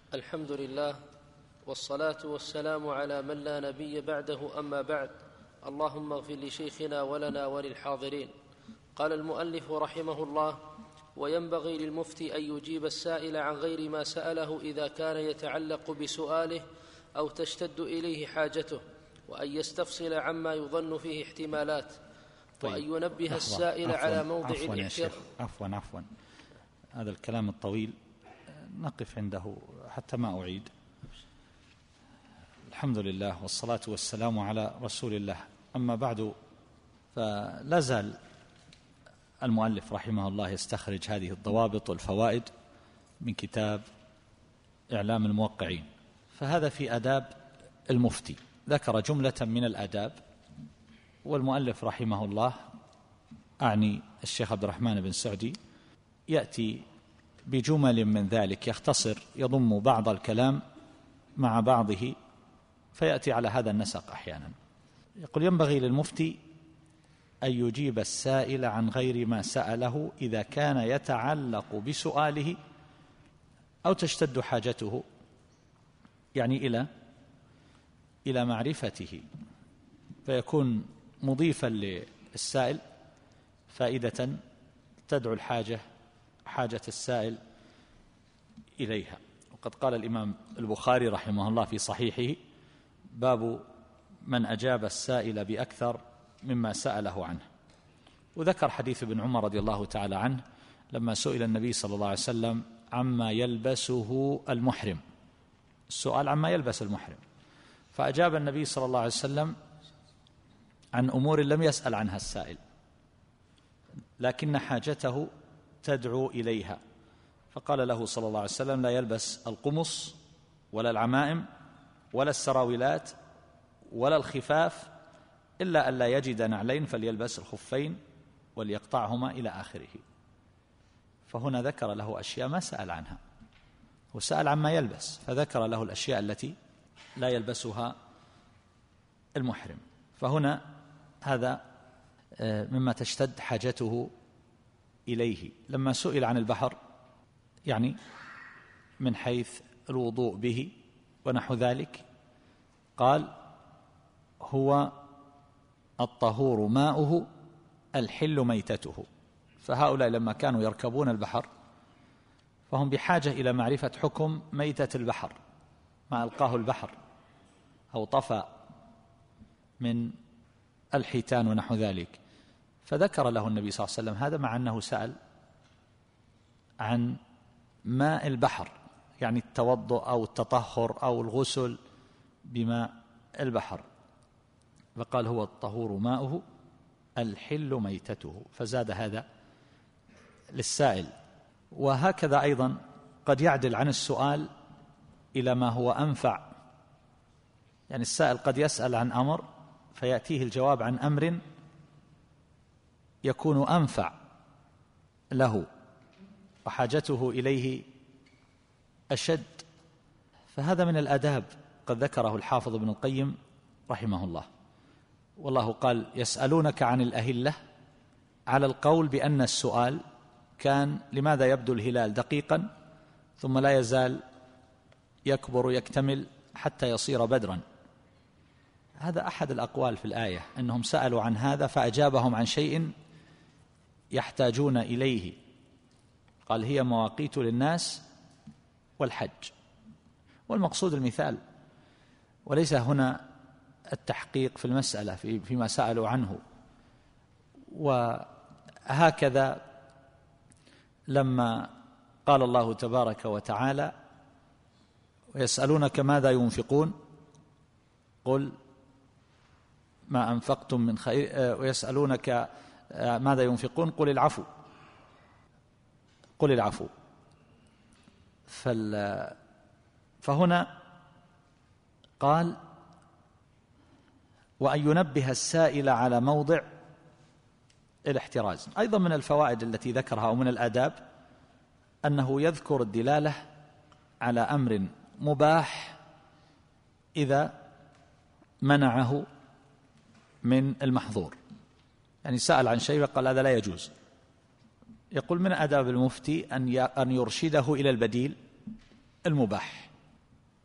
الحمد لله والصلاة والسلام على من لا نبي بعده، أما بعد. اللهم اغفر لشيخنا ولنا وللحاضرين. قال المؤلف رحمه الله: وينبغي للمفتي أن يجيب السائل عن غير ما سأله إذا كان يتعلق بسؤاله أو تشتد إليه حاجته، وأن يستفصل عما يظن فيه احتمالات، وأن ينبه السائل على موضع الاحتراز. عفوا هذا الكلام الطويل نقف عنده حتى ما أعيد. الحمد لله والصلاة والسلام على رسول الله، أما بعد، فلا زال المؤلف رحمه الله يستخرج هذه الضوابط والفوائد من كتاب إعلام الموقعين. فهذا في آداب المفتي، ذكر جملة من الآداب، والمؤلف رحمه الله أعني الشيخ عبد الرحمن بن سعدي يأتي بجمل من ذلك، يختصر يضم بعض الكلام مع بعضه، فيأتي على هذا النسق أحيانا. يقول: ينبغي للمفتي أن يجيب السائل عن غير ما سأله إذا كان يتعلق بسؤاله أو تشتد حاجته، يعني إلى معرفته، فيكون مضيفا للسائل فائدة تدعو حاجة السائل إليها. وقد قال الإمام البخاري رحمه الله في صحيحه: باب من أجاب السائل بأكثر مما سأله عنه. وذكر حديث ابن عمر رضي الله تعالى عنه لما سئل النبي صلى الله عليه وسلم عما يلبسه المحرم، السؤال عما يلبس المحرم، فأجاب النبي صلى الله عليه وسلم عن أمور لم يسأل عنها السائل، لكن حاجته تدعو إليها، فقال له صلى الله عليه وسلم: لا يلبس القمص ولا العمائم ولا السراويلات ولا الخفاف إلا أن لا يجد نعلين فليلبس الخفين وليقطعهما إلى آخره. فهنا ذكر له أشياء ما سأل عنها، وسأل عما يلبس، فذكر له الأشياء التي لا يلبسها المحرم. فهنا هذا مما تشتد حاجته إليه. لما سئل عن البحر، يعني من حيث الوضوء به ونحو ذلك، قال: هو الطهور ماؤه الحل ميتته. فهؤلاء لما كانوا يركبون البحر فهم بحاجة إلى معرفة حكم ميتة البحر، ما ألقاه البحر أو طفى من الحيتان ونحو ذلك، فذكر له النبي صلى الله عليه وسلم هذا، مع أنه سأل عن ماء البحر، يعني التوضؤ أو التطهر أو الغسل بماء البحر، فقال: هو الطهور ماؤه الحل ميتته، فزاد هذا للسائل. وهكذا أيضا قد يعدل عن السؤال إلى ما هو أنفع، يعني السائل قد يسأل عن أمر فيأتيه الجواب عن أمر يكون أنفع له وحاجته إليه أشد، فهذا من الآداب قد ذكره الحافظ ابن القيم رحمه الله. والله قال: يسألونك عن الأهلة، على القول بأن السؤال كان لماذا يبدو الهلال دقيقا ثم لا يزال يكبر يكتمل حتى يصير بدرا. هذا أحد الأقوال في الآية، أنهم سألوا عن هذا فأجابهم عن شيء يحتاجون إليه، قال: هي مواقيت للناس والحج، والمقصود المثال، وليس هنا التحقيق في المسألة فيما سألوا عنه. وهكذا لما قال الله تبارك وتعالى: ويسألونك ماذا ينفقون قل ما أنفقتم من خير، ويسألونك ماذا ينفقون قل العفو. فهنا قال: وأن ينبه السائل على موضع الاحتراز. أيضا من الفوائد التي ذكرها ومن الآداب أنه يذكر الدلالة على أمر مباح إذا منعه من المحظور، يعني سأل عن شيء وقال هذا لا يجوز، يقول من آداب المفتي أن يرشده إلى البديل المباح،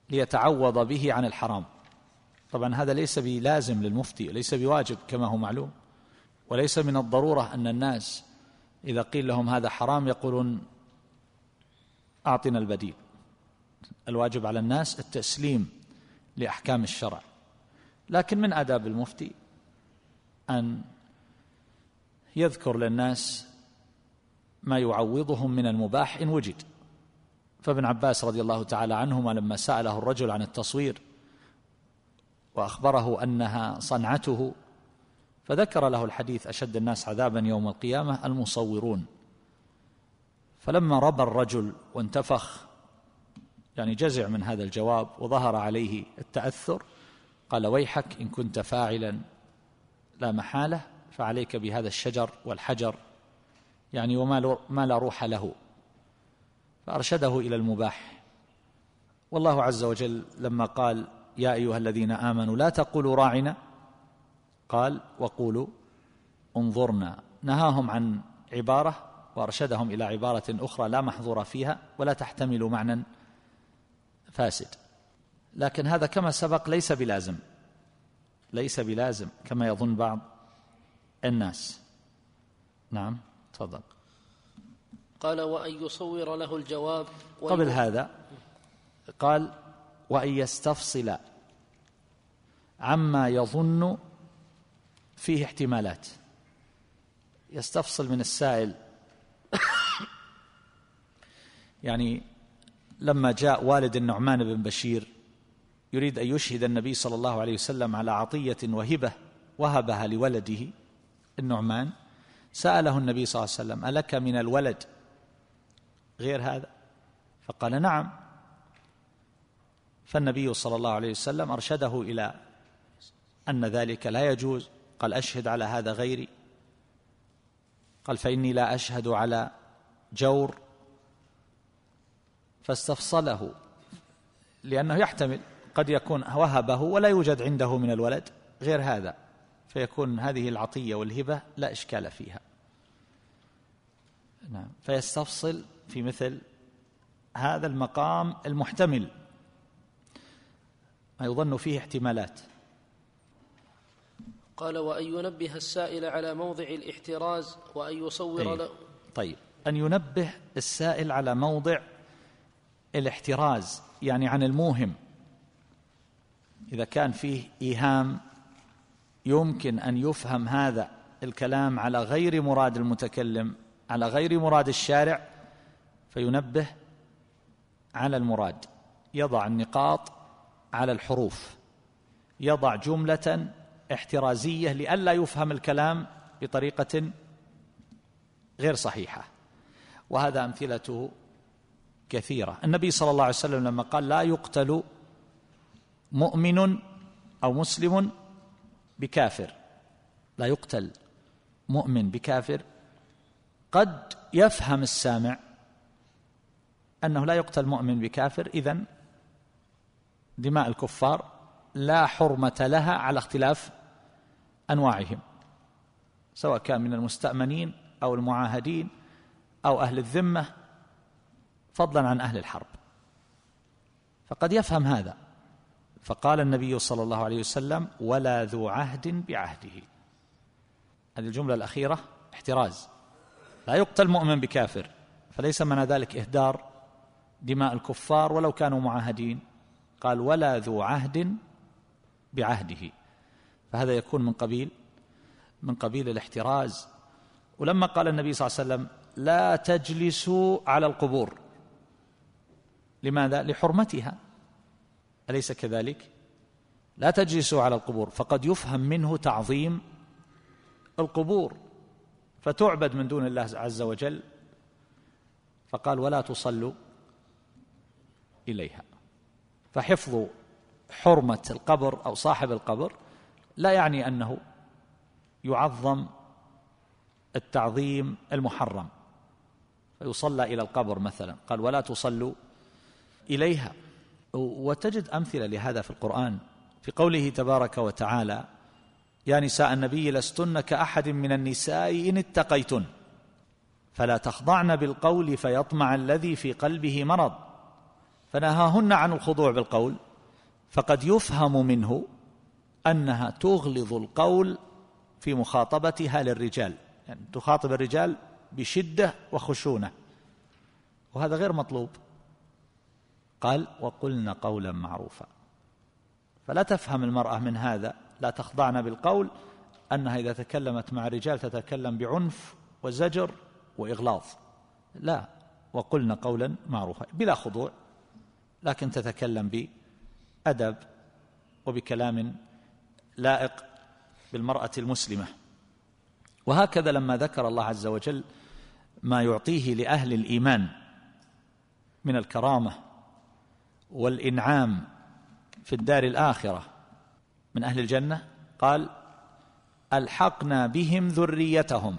ليتعوض به عن الحرام. طبعا هذا ليس بلازم للمفتي، ليس بواجب كما هو معلوم، وليس من الضرورة أن الناس إذا قيل لهم هذا حرام يقولون أعطنا البديل. الواجب على الناس التسليم لأحكام الشرع، لكن من آداب المفتي أن يذكر للناس ما يعوضهم من المباح إن وجد. فابن عباس رضي الله تعالى عنهما لما سأله الرجل عن التصوير وأخبره أنها صنعته، فذكر له الحديث: أشد الناس عذابا يوم القيامة المصورون. فلما ربى الرجل وانتفخ، يعني جزع من هذا الجواب وظهر عليه التأثر، قال: ويحك إن كنت فاعلا لا محالة فعليك بهذا الشجر والحجر، يعني وما لا روح له. فأرشده إلى المباح. والله عز وجل لما قال: يا أيها الذين آمنوا لا تقولوا راعنا، قال: وقولوا انظرنا. نهاهم عن عبارة وأرشدهم إلى عبارة أخرى لا محظور فيها ولا تحتمل معنى فاسد. لكن هذا كما سبق ليس بلازم كما يظن بعض الناس. نعم، تفضل. قال: وأن يصور له الجواب. قبل هذا قال: وأن يستفصل عما يظن فيه احتمالات. يستفصل من السائل. يعني لما جاء والد النعمان بن بشير يريد أن يشهد النبي صلى الله عليه وسلم على عطية وهبة وهبها لولده النعمان، سأله النبي صلى الله عليه وسلم: ألك من الولد غير هذا؟ فقال: نعم. فالنبي صلى الله عليه وسلم أرشده إلى أن ذلك لا يجوز. قال: أشهد على هذا غيري؟ قال: فإني لا أشهد على جور. فاستفصله، لأنه يحتمل قد يكون وهبه ولا يوجد عنده من الولد غير هذا، فيكون هذه العطية والهبة لا إشكال فيها. نعم، فيستفصل في مثل هذا المقام المحتمل ما يظن فيه احتمالات. قال: وأن ينبه السائل على موضع الاحتراز وأن يصور له. طيب، أن ينبه السائل على موضع الاحتراز، يعني عن الموهم. إذا كان فيه إيهام يمكن أن يفهم هذا الكلام على غير مراد المتكلم، على غير مراد الشارع، فينبه على المراد. يضع النقاط على الحروف، يضع جملة احترازية لئلا يفهم الكلام بطريقة غير صحيحة. وهذا أمثلته كثيرة. النبي صلى الله عليه وسلم لما قال: لا يقتل مؤمن أو مسلم بكافر، لا يقتل مؤمن بكافر، قد يفهم السامع أنه لا يقتل مؤمن بكافر، إذن دماء الكفار لا حرمة لها على اختلاف أنواعهم، سواء كان من المستأمنين أو المعاهدين أو أهل الذمة، فضلا عن أهل الحرب. فقد يفهم هذا. فقال النبي صلى الله عليه وسلم: ولا ذو عهد بعهده. هذه الجملة الأخيرة احتراز. لا يقتل مؤمن بكافر، فليس معنى ذلك إهدار دماء الكفار ولو كانوا معاهدين. قال: ولا ذو عهد بعهده، فهذا يكون من قبيل الاحتراز. ولما قال النبي صلى الله عليه وسلم: لا تجلسوا على القبور، لماذا؟ لحرمتها، أليس كذلك؟ لا تجلسوا على القبور، فقد يفهم منه تعظيم القبور فتعبد من دون الله عز وجل. فقال: ولا تصلوا إليها. فحفظ حرمة القبر أو صاحب القبر لا يعني أنه يعظم التعظيم المحرم فيصلى إلى القبر مثلا. قال: ولا تصلوا إليها. وتجد أمثلة لهذا في القرآن، في قوله تبارك وتعالى: يا نساء النبي لستن كأحد من النساء إن اتقيتن فلا تخضعن بالقول فيطمع الذي في قلبه مرض فنهاهن عن الخضوع بالقول، فقد يفهم منه أنها تغلظ القول في مخاطبتها للرجال، يعني تخاطب الرجال بشدة وخشونة، وهذا غير مطلوب. قال وقلن قولا معروفا، فلا تفهم المرأة من هذا لا تخضعن بالقول أنها إذا تكلمت مع الرجال تتكلم بعنف وزجر وإغلاظ، لا، وقلن قولا معروفا بلا خضوع، لكن تتكلم بأدب وبكلام لائق بالمرأة المسلمة. وهكذا لما ذكر الله عز وجل ما يعطيه لأهل الإيمان من الكرامة والإنعام في الدار الآخرة من أهل الجنة، قال ألحقنا بهم ذريتهم،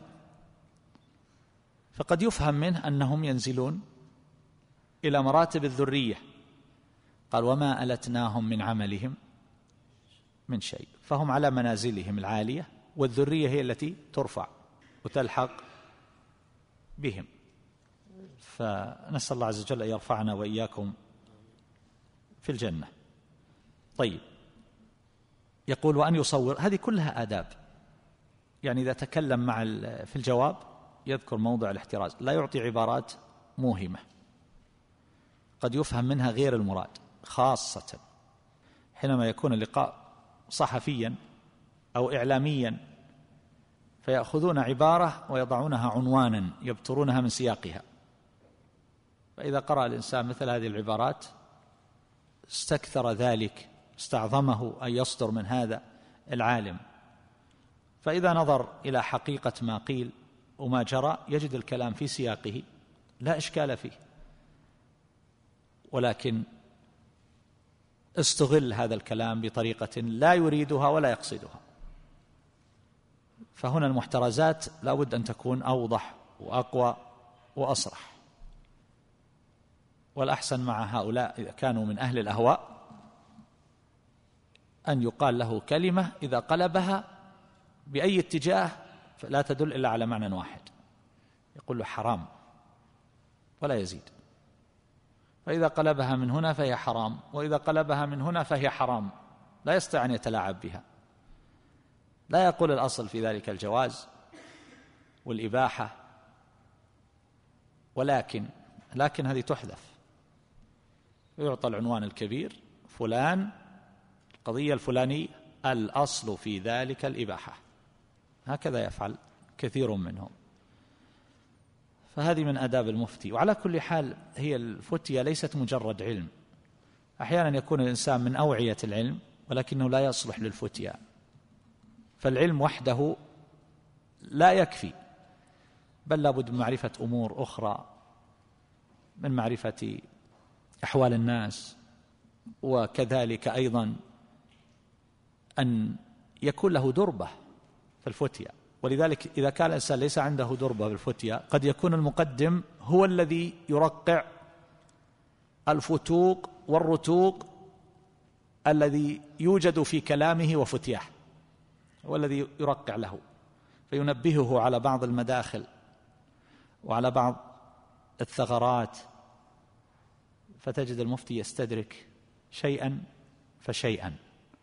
فقد يفهم منه أنهم ينزلون إلى مراتب الذرية. قال وما ألتناهم من عملهم من شيء، فهم على منازلهم العالية، والذرية هي التي ترفع وتلحق بهم. فنسأل الله عز وجل أن يرفعنا وإياكم في الجنة. طيب، يقول وأن يصور، هذه كلها آداب، يعني إذا تكلم في الجواب يذكر موضع الاحتراز، لا يعطي عبارات موهمة قد يفهم منها غير المراد، خاصة حينما يكون اللقاء صحفيا أو إعلاميا، فيأخذون عبارة ويضعونها عنوانا يبترونها من سياقها، فإذا قرأ الإنسان مثل هذه العبارات استكثر ذلك، استعظمه أن يصدر من هذا العالم، فإذا نظر إلى حقيقة ما قيل وما جرى يجد الكلام في سياقه لا إشكال فيه، ولكن استغل هذا الكلام بطريقة لا يريدها ولا يقصدها. فهنا المحترزات لا بد أن تكون أوضح وأقوى وأصرح. والأحسن مع هؤلاء إذا كانوا من أهل الأهواء أن يقال له كلمة إذا قلبها بأي اتجاه فلا تدل إلا على معنى واحد، يقول له حرام ولا يزيد، فإذا قلبها من هنا فهي حرام، وإذا قلبها من هنا فهي حرام، لا يستطيع أن يتلاعب بها. لا يقول الأصل في ذلك الجواز والإباحة، ولكن هذه تحذف، يعطى العنوان الكبير فلان القضية الفلانية الأصل في ذلك الإباحة، هكذا يفعل كثير منهم. فهذه من آداب المفتي. وعلى كل حال هي الفتية ليست مجرد علم، أحيانا يكون الإنسان من أوعية العلم ولكنه لا يصلح للفتية، فالعلم وحده لا يكفي، بل لابد من معرفة أمور أخرى، من معرفة أحوال الناس، وكذلك أيضا أن يكون له دربة في الفتية. ولذلك إذا كان الإنسان ليس عنده دربة بالفتية قد يكون المقدم هو الذي يرقع الفتوق والرتوق الذي يوجد في كلامه وفتياه، هو الذي يرقع له فينبهه على بعض المداخل وعلى بعض الثغرات، فتجد المفتي يستدرك شيئا فشيئا.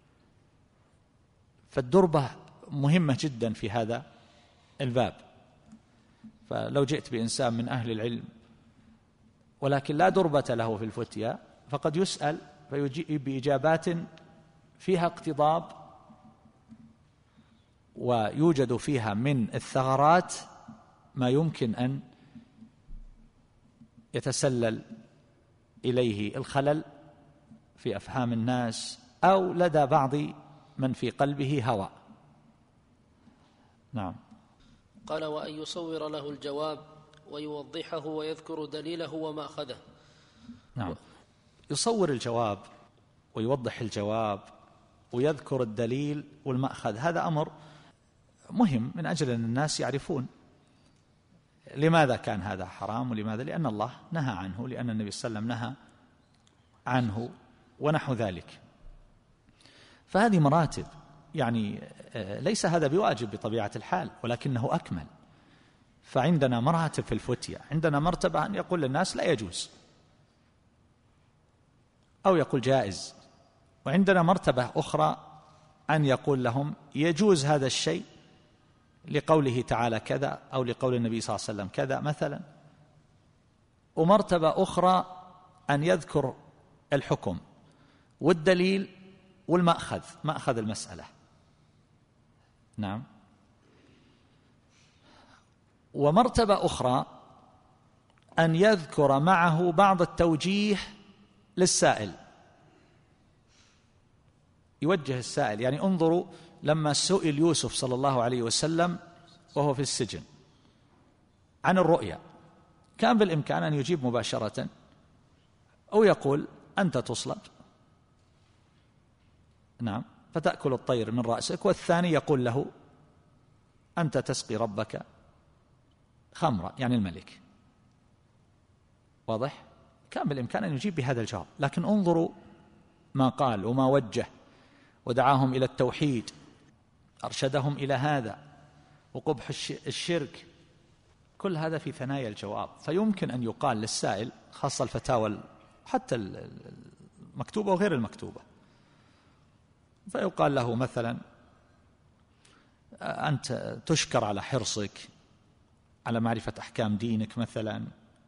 فالدربة مهمة جدا في هذا الباب. فلو جئت بإنسان من أهل العلم ولكن لا دربة له في الفتية فقد يسأل فيجيب بإجابات فيها اقتضاب ويوجد فيها من الثغرات ما يمكن أن يتسلل إليه الخلل في أفهام الناس أو لدى بعض من في قلبه هوى. نعم. قال وأن يصور له الجواب ويوضحه ويذكر دليله ومأخذه. نعم، يصور الجواب ويوضح الجواب ويذكر الدليل والمأخذ، هذا أمر مهم من أجل أن الناس يعرفون لماذا كان هذا حرام ولماذا، لأن الله نهى عنه، لأن النبي صلى الله عليه وسلم نهى عنه ونحو ذلك. فهذه مراتب، يعني ليس هذا بواجب بطبيعة الحال ولكنه أكمل. فعندنا مراتب في الفتية، عندنا مرتبة أن يقول للناس لا يجوز، أو يقول جائز. وعندنا مرتبة أخرى أن يقول لهم يجوز هذا الشيء لقوله تعالى كذا أو لقول النبي صلى الله عليه وسلم كذا مثلا. ومرتبة أخرى أن يذكر الحكم والدليل والمأخذ، مأخذ المسألة. نعم. ومرتبة أخرى أن يذكر معه بعض التوجيه للسائل، يوجه السائل. يعني انظروا لما سئل يوسف صلى الله عليه وسلم وهو في السجن عن الرؤيا، كان بالإمكان أن يجيب مباشرة أو يقول أنت تصلب، نعم، فتأكل الطير من رأسك، والثاني يقول له أنت تسقي ربك خمرا، يعني الملك. واضح؟ كان بالإمكان أن يجيب بهذا الجواب، لكن انظروا ما قال وما وجه، ودعاهم إلى التوحيد، أرشدهم إلى هذا، وقبح الشرك، كل هذا في ثنايا الجواب. فيمكن أن يقال للسائل، خاصة الفتاوى حتى المكتوبة وغير المكتوبة، فيقال له مثلا أنت تشكر على حرصك على معرفة أحكام دينك مثلا،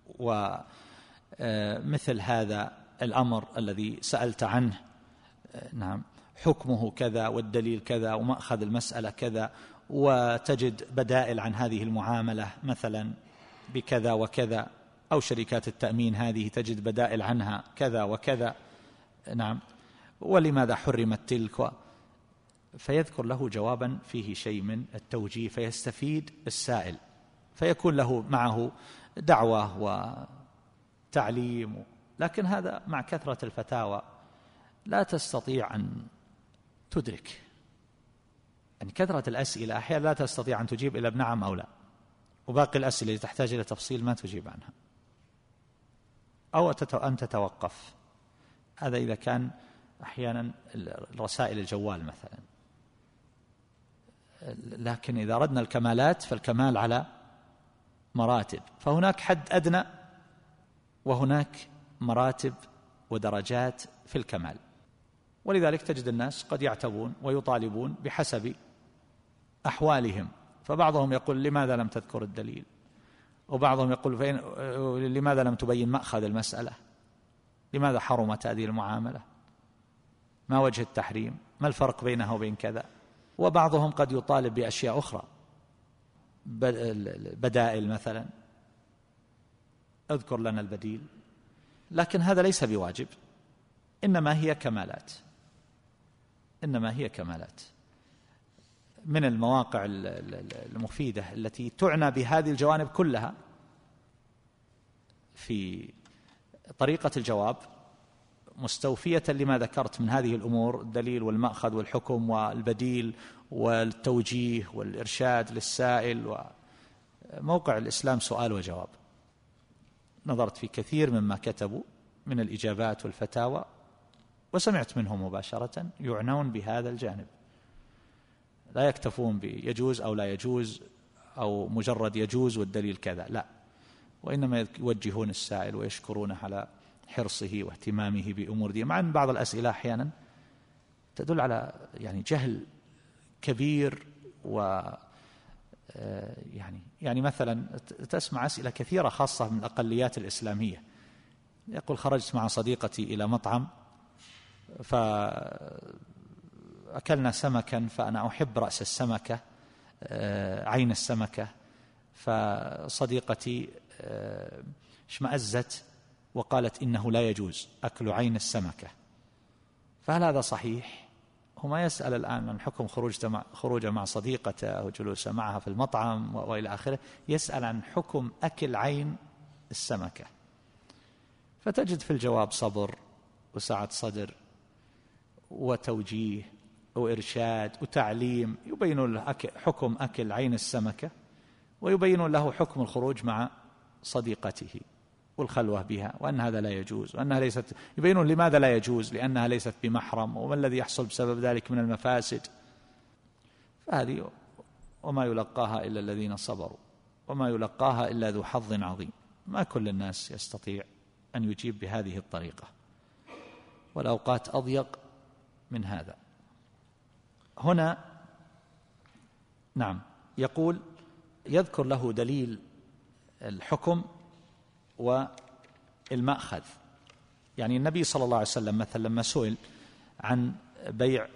ومثل هذا الأمر الذي سألت عنه، نعم، حكمه كذا والدليل كذا ومأخذ المسألة كذا، وتجد بدائل عن هذه المعاملة مثلا بكذا وكذا، أو شركات التأمين هذه تجد بدائل عنها كذا وكذا، نعم، ولماذا حرمت تلك، فيذكر له جوابا فيه شيء من التوجيه، فيستفيد السائل، فيكون له معه دعوة وتعليم. لكن هذا مع كثرة الفتاوى لا تستطيع أن تدرك، يعني كثرة الأسئلة أحيانا لا تستطيع أن تجيب إلا بنعم أو لا، وباقي الأسئلة التي تحتاج إلى تفصيل ما تجيب عنها، أو أن تتوقف. هذا إذا كان أحيانا رسائل الجوال مثلا. لكن إذا أردنا الكمالات فالكمال على مراتب، فهناك حد أدنى وهناك مراتب ودرجات في الكمال. ولذلك تجد الناس قد يعتبون ويطالبون بحسب أحوالهم، فبعضهم يقول لماذا لم تذكر الدليل، وبعضهم يقول لماذا لم تبين مأخذ المسألة، لماذا حرمت هذه المعاملة، ما وجه التحريم، ما الفرق بينها وبين كذا. وبعضهم قد يطالب بأشياء أخرى، بدائل مثلا، اذكر لنا البديل. لكن هذا ليس بواجب، إنما هي كمالات، إنما هي كمالات. من المواقع المفيدة التي تعنى بهذه الجوانب كلها في طريقة الجواب، مستوفية لما ذكرت من هذه الأمور، الدليل والمأخذ والحكم والبديل والتوجيه والإرشاد للسائل، وموقع الإسلام سؤال وجواب. نظرت في كثير مما كتبوا من الإجابات والفتاوى، وسمعت منهم مباشرة يعنون بهذا الجانب، لا يكتفون بيجوز أو لا يجوز أو مجرد يجوز والدليل كذا، لا، وإنما يوجهون السائل ويشكرونه على حرصه واهتمامه بأمور دي، مع أن بعض الأسئلة أحيانا تدل على يعني جهل كبير، و يعني مثلا تسمع أسئلة كثيرة خاصة من الأقليات الإسلامية، يقول خرجت مع صديقتي إلى مطعم فأكلنا سمكا، فأنا أحب رأس السمكة، عين السمكة، فصديقتي اشمأزت وقالت إنه لا يجوز أكل عين السمكة، فهل هذا صحيح؟ هو ما يسأل الآن عن حكم خروجه مع صديقته وجلوسه معها في المطعم وإلى آخره، يسأل عن حكم أكل عين السمكة. فتجد في الجواب صبر وسعة صدر وتوجيه وإرشاد وتعليم، يبين له حكم أكل عين السمكة، ويبين له حكم الخروج مع صديقته والخلوة بها، وأن هذا لا يجوز، وأنها ليست، يبينون لماذا لا يجوز، لأنها ليست بمحرم، وما الذي يحصل بسبب ذلك من المفاسد. فهذه وما يلقاها إلا الذين صبروا وما يلقاها إلا ذو حظ عظيم. ما كل الناس يستطيع أن يجيب بهذه الطريقة. والأوقات أضيق من هذا. هنا نعم يقول يذكر له دليل الحكم والمأخذ. يعني النبي صلى الله عليه وسلم مثلا لما سئل عن بيع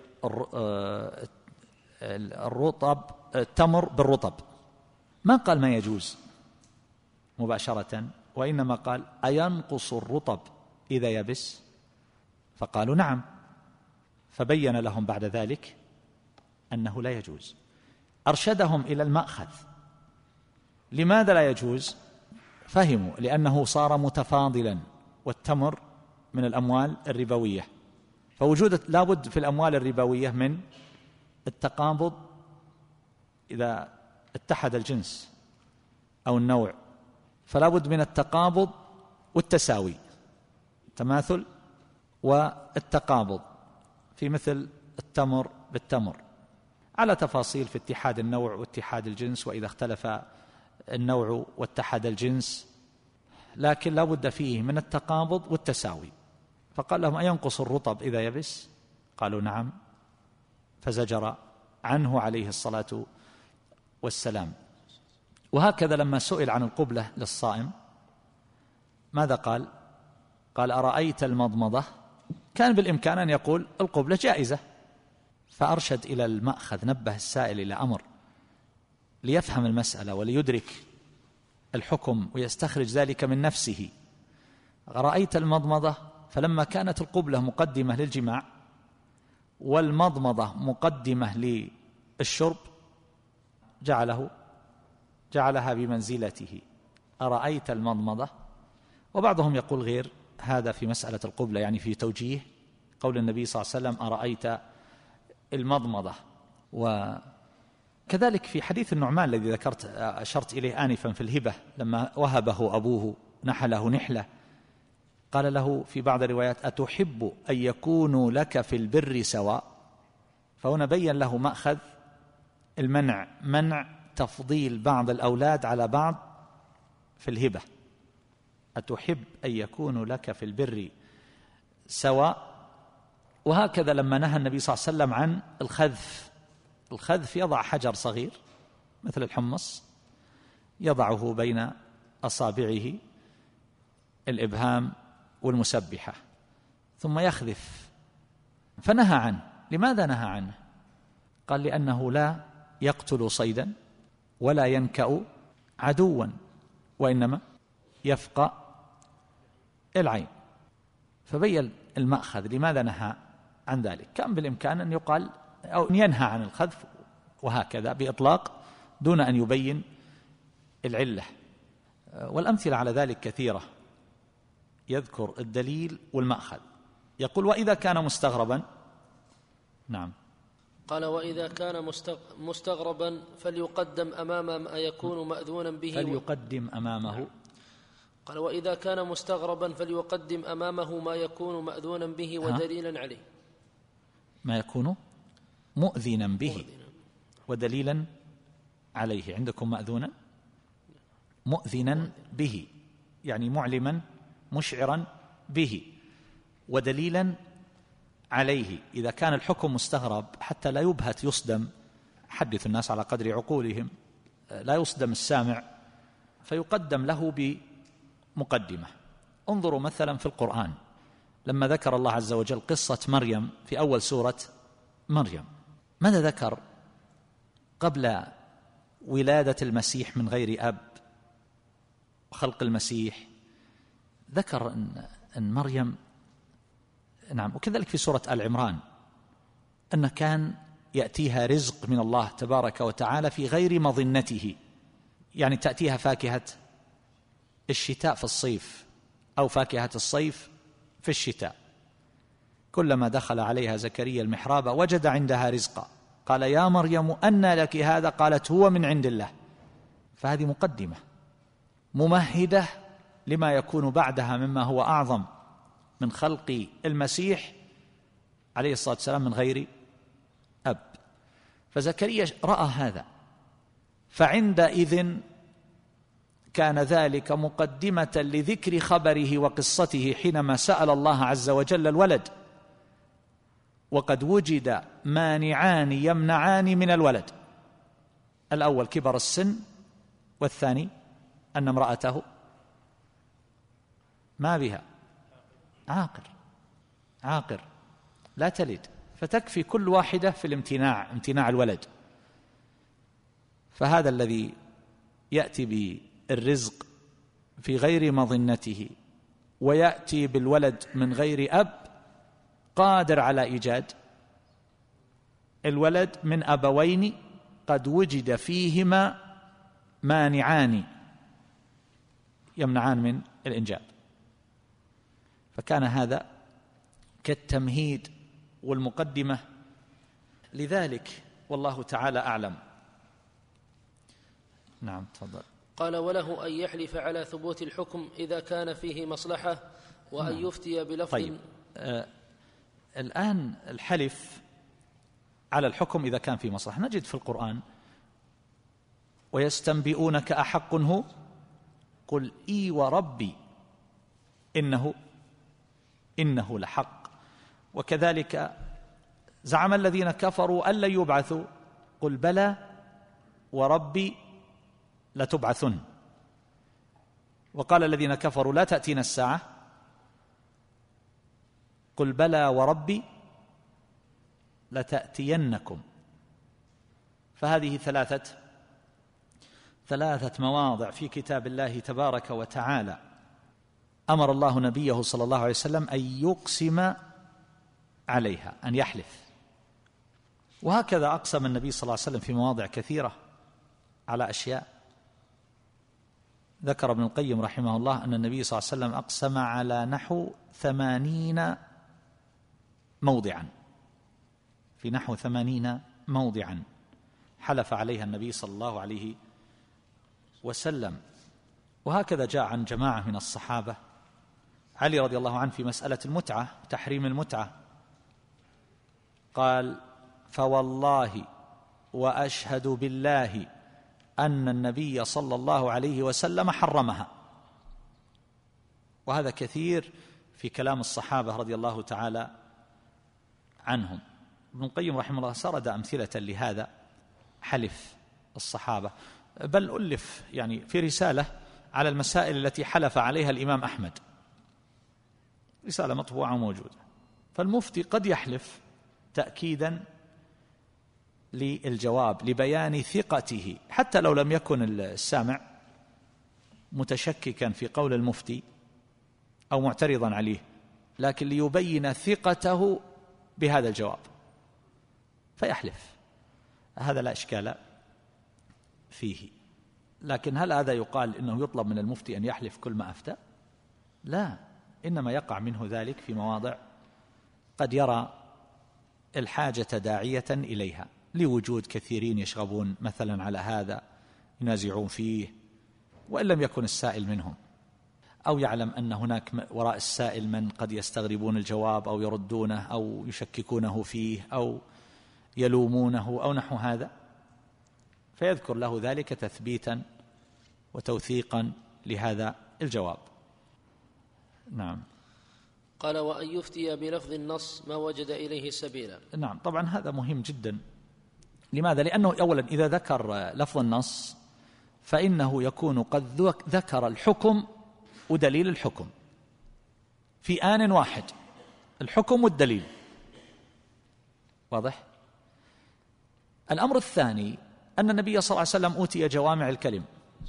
الرطب التمر بالرطب ما قال ما يجوز مباشرة، وإنما قال أينقص الرطب إذا يبس؟ فقالوا نعم، فبين لهم بعد ذلك أنه لا يجوز، أرشدهم إلى المأخذ. لماذا لا يجوز؟ فهموا لأنه صار متفاضلا، والتمر من الأموال الربوية، فوجود لابد في الأموال الربوية من التقابض إذا اتحد الجنس أو النوع، فلا بد من التقابض والتساوي، التماثل والتقابض في مثل التمر بالتمر، على تفاصيل في اتحاد النوع واتحاد الجنس، وإذا اختلف النوع واتحد الجنس، لكن لا بد فيه من التقابض والتساوي. فقال لهم أينقص الرطب إذا يبس؟ قالوا نعم، فزجر عنه عليه الصلاة والسلام. وهكذا لما سئل عن القبلة للصائم ماذا قال؟ قال أرأيت المضمضة؟ كان بالإمكان أن يقول القبلة جائزة، فأرشد إلى المأخذ، نبه السائل إلى أمر ليفهم المسألة وليدرك الحكم ويستخرج ذلك من نفسه. رأيت المضمضة، فلما كانت القبلة مقدمة للجماع والمضمضة مقدمة للشرب جعلها بمنزلته، أرأيت المضمضة. وبعضهم يقول غير هذا في مسألة القبلة، يعني في توجيه قول النبي صلى الله عليه وسلم أرأيت المضمضة. وكذلك في حديث النعمان الذي أشرت إليه آنفا في الهبة، لما وهبه أبوه نحله نحلة، قال له في بعض الروايات أتحب أن يكونوا لك في البر سواء؟ فهنا بين له مأخذ المنع، منع تفضيل بعض الأولاد على بعض في الهبة، أتحب أن يكونوا لك في البر سواء. وهكذا لما نهى النبي صلى الله عليه وسلم عن الخذف يضع حجر صغير مثل الحمص، يضعه بين أصابعه الإبهام والمسبحة ثم يخذف، فنهى عنه. لماذا نهى عنه؟ قال لأنه لا يقتل صيدا ولا ينكأ عدوا، وإنما يفقأ العين. فبين المأخذ لماذا نهى عن ذلك. كان بالإمكان أن يقال أو ينهى عن الخذف وهكذا بإطلاق دون أن يبين العلة. والأمثلة على ذلك كثيرة، يذكر الدليل والمأخذ. يقول وإذا كان مستغربا، نعم قال وإذا كان مستغربا فليقدم أمام ما يكون مأذونا به، فليقدم أمامه. قال وإذا كان مستغربا فليقدم أمامه ما يكون مأذونا به ودليلا عليه، ما يكون مؤذنا به ودليلا عليه. عندكم مأذونا؟ مؤذنا به يعني معلما مشعرا به، ودليلا عليه. إذا كان الحكم مستغرب حتى لا يبهت يصدم، حدث الناس على قدر عقولهم، لا يصدم السامع، فيقدم له بمقدمة. انظروا مثلا في القرآن لما ذكر الله عز وجل قصة مريم في أول سورة مريم، ماذا ذكر قبل ولادة المسيح من غير أب وخلق المسيح؟ ذكر أن مريم، نعم، وكذلك في سورة آل عمران أن كان يأتيها رزق من الله تبارك وتعالى في غير مظنته، يعني تأتيها فاكهة الشتاء في الصيف أو فاكهة الصيف في الشتاء. كلما دخل عليها زكريا المحراب وجد عندها رزقا قال يا مريم أنى لك هذا؟ قالت هو من عند الله. فهذه مقدمة ممهدة لما يكون بعدها مما هو أعظم من خلق المسيح عليه الصلاة والسلام من غير أب. فزكريا رأى هذا، فعندئذ كان ذلك مقدمة لذكر خبره وقصته حينما سأل الله عز وجل الولد وقد وجد مانعان يمنعان من الولد: الأول كبر السن، والثاني أن امرأته ما بها عاقر لا تلد، فتكفي كل واحدة في امتناع الولد. فهذا الذي يأتي بالرزق في غير مظنته ويأتي بالولد من غير أب قادر على إيجاد الولد من أبوين قد وجد فيهما مانعان يمنعان من الإنجاب. فكان هذا كالتمهيد والمقدمة لذلك، والله تعالى أعلم. نعم تفضل. قال: وله أن يحلف على ثبوت الحكم إذا كان فيه مصلحة، وأن يفتي بلفظ. طيب، الآن الحلف على الحكم إذا كان فيه مصلحة، نجد في القرآن: ويستنبئونك أحق هو قل إي وربي إنه لحق. وكذلك زعم الذين كفروا أن لن يبعثوا قل بلى وربي لتبعثن. وقال الذين كفروا لا تأتينا الساعة قل بلى وربي لتأتينكم. فهذه ثلاثة مواضع في كتاب الله تبارك وتعالى أمر الله نبيه صلى الله عليه وسلم أن يقسم عليها، أن يحلف. وهكذا أقسم النبي صلى الله عليه وسلم في مواضع كثيرة على أشياء. ذكر ابن القيم رحمه الله أن النبي صلى الله عليه وسلم أقسم على نحو 80 موضعا، في نحو 80 موضعا حلف عليها النبي صلى الله عليه وسلم. وهكذا جاء عن جماعة من الصحابة: علي رضي الله عنه في مسألة المتعة، تحريم المتعة، قال: فوالله وأشهد بالله أن النبي صلى الله عليه وسلم حرمها. وهذا كثير في كلام الصحابة رضي الله تعالى عنهم. ابن القيم رحمه الله سرد أمثلة لهذا حلف الصحابة، بل ألف يعني في رسالة على المسائل التي حلف عليها الإمام أحمد، رسالة مطبوعة موجودة. فالمفتي قد يحلف تأكيدا للجواب لبيان ثقته، حتى لو لم يكن السامع متشككا في قول المفتي أو معترضا عليه، لكن ليبين ثقته بهذا الجواب فيحلف. هذا لا إشكال فيه. لكن هل هذا يقال إنه يطلب من المفتي أن يحلف كل ما أفتى؟ لا، إنما يقع منه ذلك في مواضع قد يرى الحاجة داعية إليها، لوجود كثيرين يشغبون مثلا على هذا ينازعون فيه، وإن لم يكن السائل منهم، أو يعلم أن هناك وراء السائل من قد يستغربون الجواب أو يردونه أو يشككونه فيه أو يلومونه أو نحو هذا، فيذكر له ذلك تثبيتا وتوثيقا لهذا الجواب. نعم. قال: وأن يفتي بلفظ النص ما وجد إليه سبيلا. نعم، طبعا هذا مهم جدا. لماذا؟ لأنه أولا إذا ذكر لفظ النص فإنه يكون قد ذكر الحكم ودليل الحكم في آن واحد، الحكم والدليل. واضح؟ الأمر الثاني أن النبي صلى الله عليه وسلم أوتي جوامع الكلم،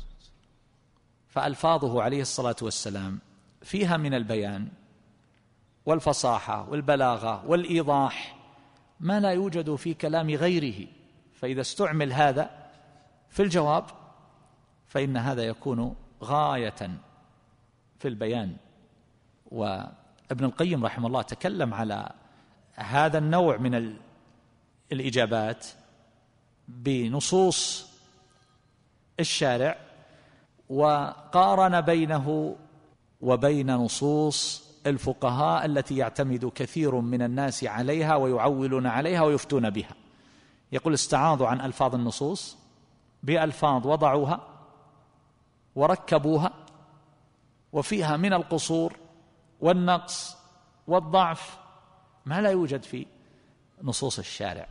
فألفاظه عليه الصلاة والسلام فيها من البيان والفصاحة والبلاغة والإيضاح ما لا يوجد في كلام غيره. فإذا استعمل هذا في الجواب فإن هذا يكون غاية في البيان. وابن القيم رحمه الله تكلم على هذا النوع من الإجابات بنصوص الشارع، وقارن بينه وبين نصوص الفقهاء التي يعتمد كثير من الناس عليها ويعولون عليها ويفتون بها. يقول: استعاضوا عن ألفاظ النصوص بألفاظ وضعوها وركبوها وفيها من القصور والنقص والضعف ما لا يوجد في نصوص الشارع.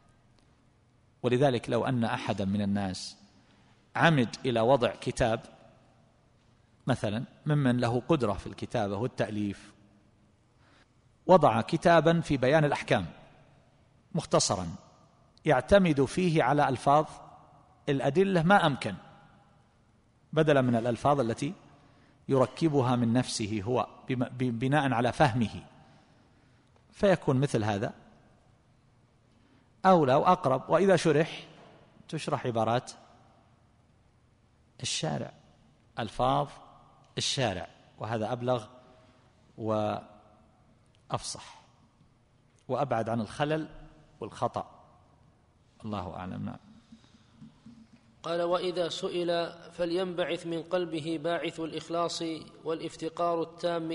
ولذلك لو أن أحدا من الناس عمد إلى وضع كتاب مثلا ممن له قدرة في الكتابة والتأليف، وضع كتابا في بيان الأحكام مختصرا يعتمد فيه على ألفاظ الأدلة ما أمكن، بدلا من الألفاظ التي يركبها من نفسه هو بناء على فهمه، فيكون مثل هذا أولى وأقرب. وإذا تشرح عبارات الشارع، ألفاظ الشارع، وهذا أبلغ وأفصح وأبعد عن الخلل والخطأ. الله أعلم. نعم. قال: وإذا سئل فلينبعث من قلبه باعث الإخلاص والافتقار التام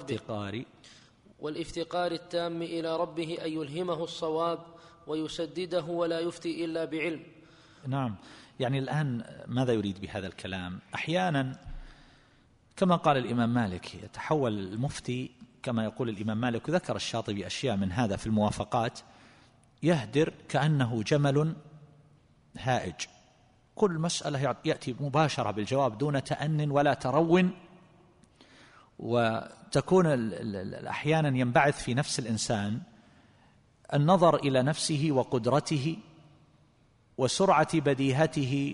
إلى ربه أن يلهمه الصواب ويسدده ولا يفتي إلا بعلم. نعم. يعني الآن ماذا يريد بهذا الكلام؟ أحيانا كما قال الإمام مالك يتحول المفتي كما يقول الإمام مالك، وذكر الشاطبي أشياء من هذا في الموافقات، يهدر كأنه جمل هائج، كل مسألة يأتي مباشرة بالجواب دون تأن ولا ترون، وتكون أحيانا ينبعث في نفس الإنسان النظر إلى نفسه وقدرته وسرعة بديهته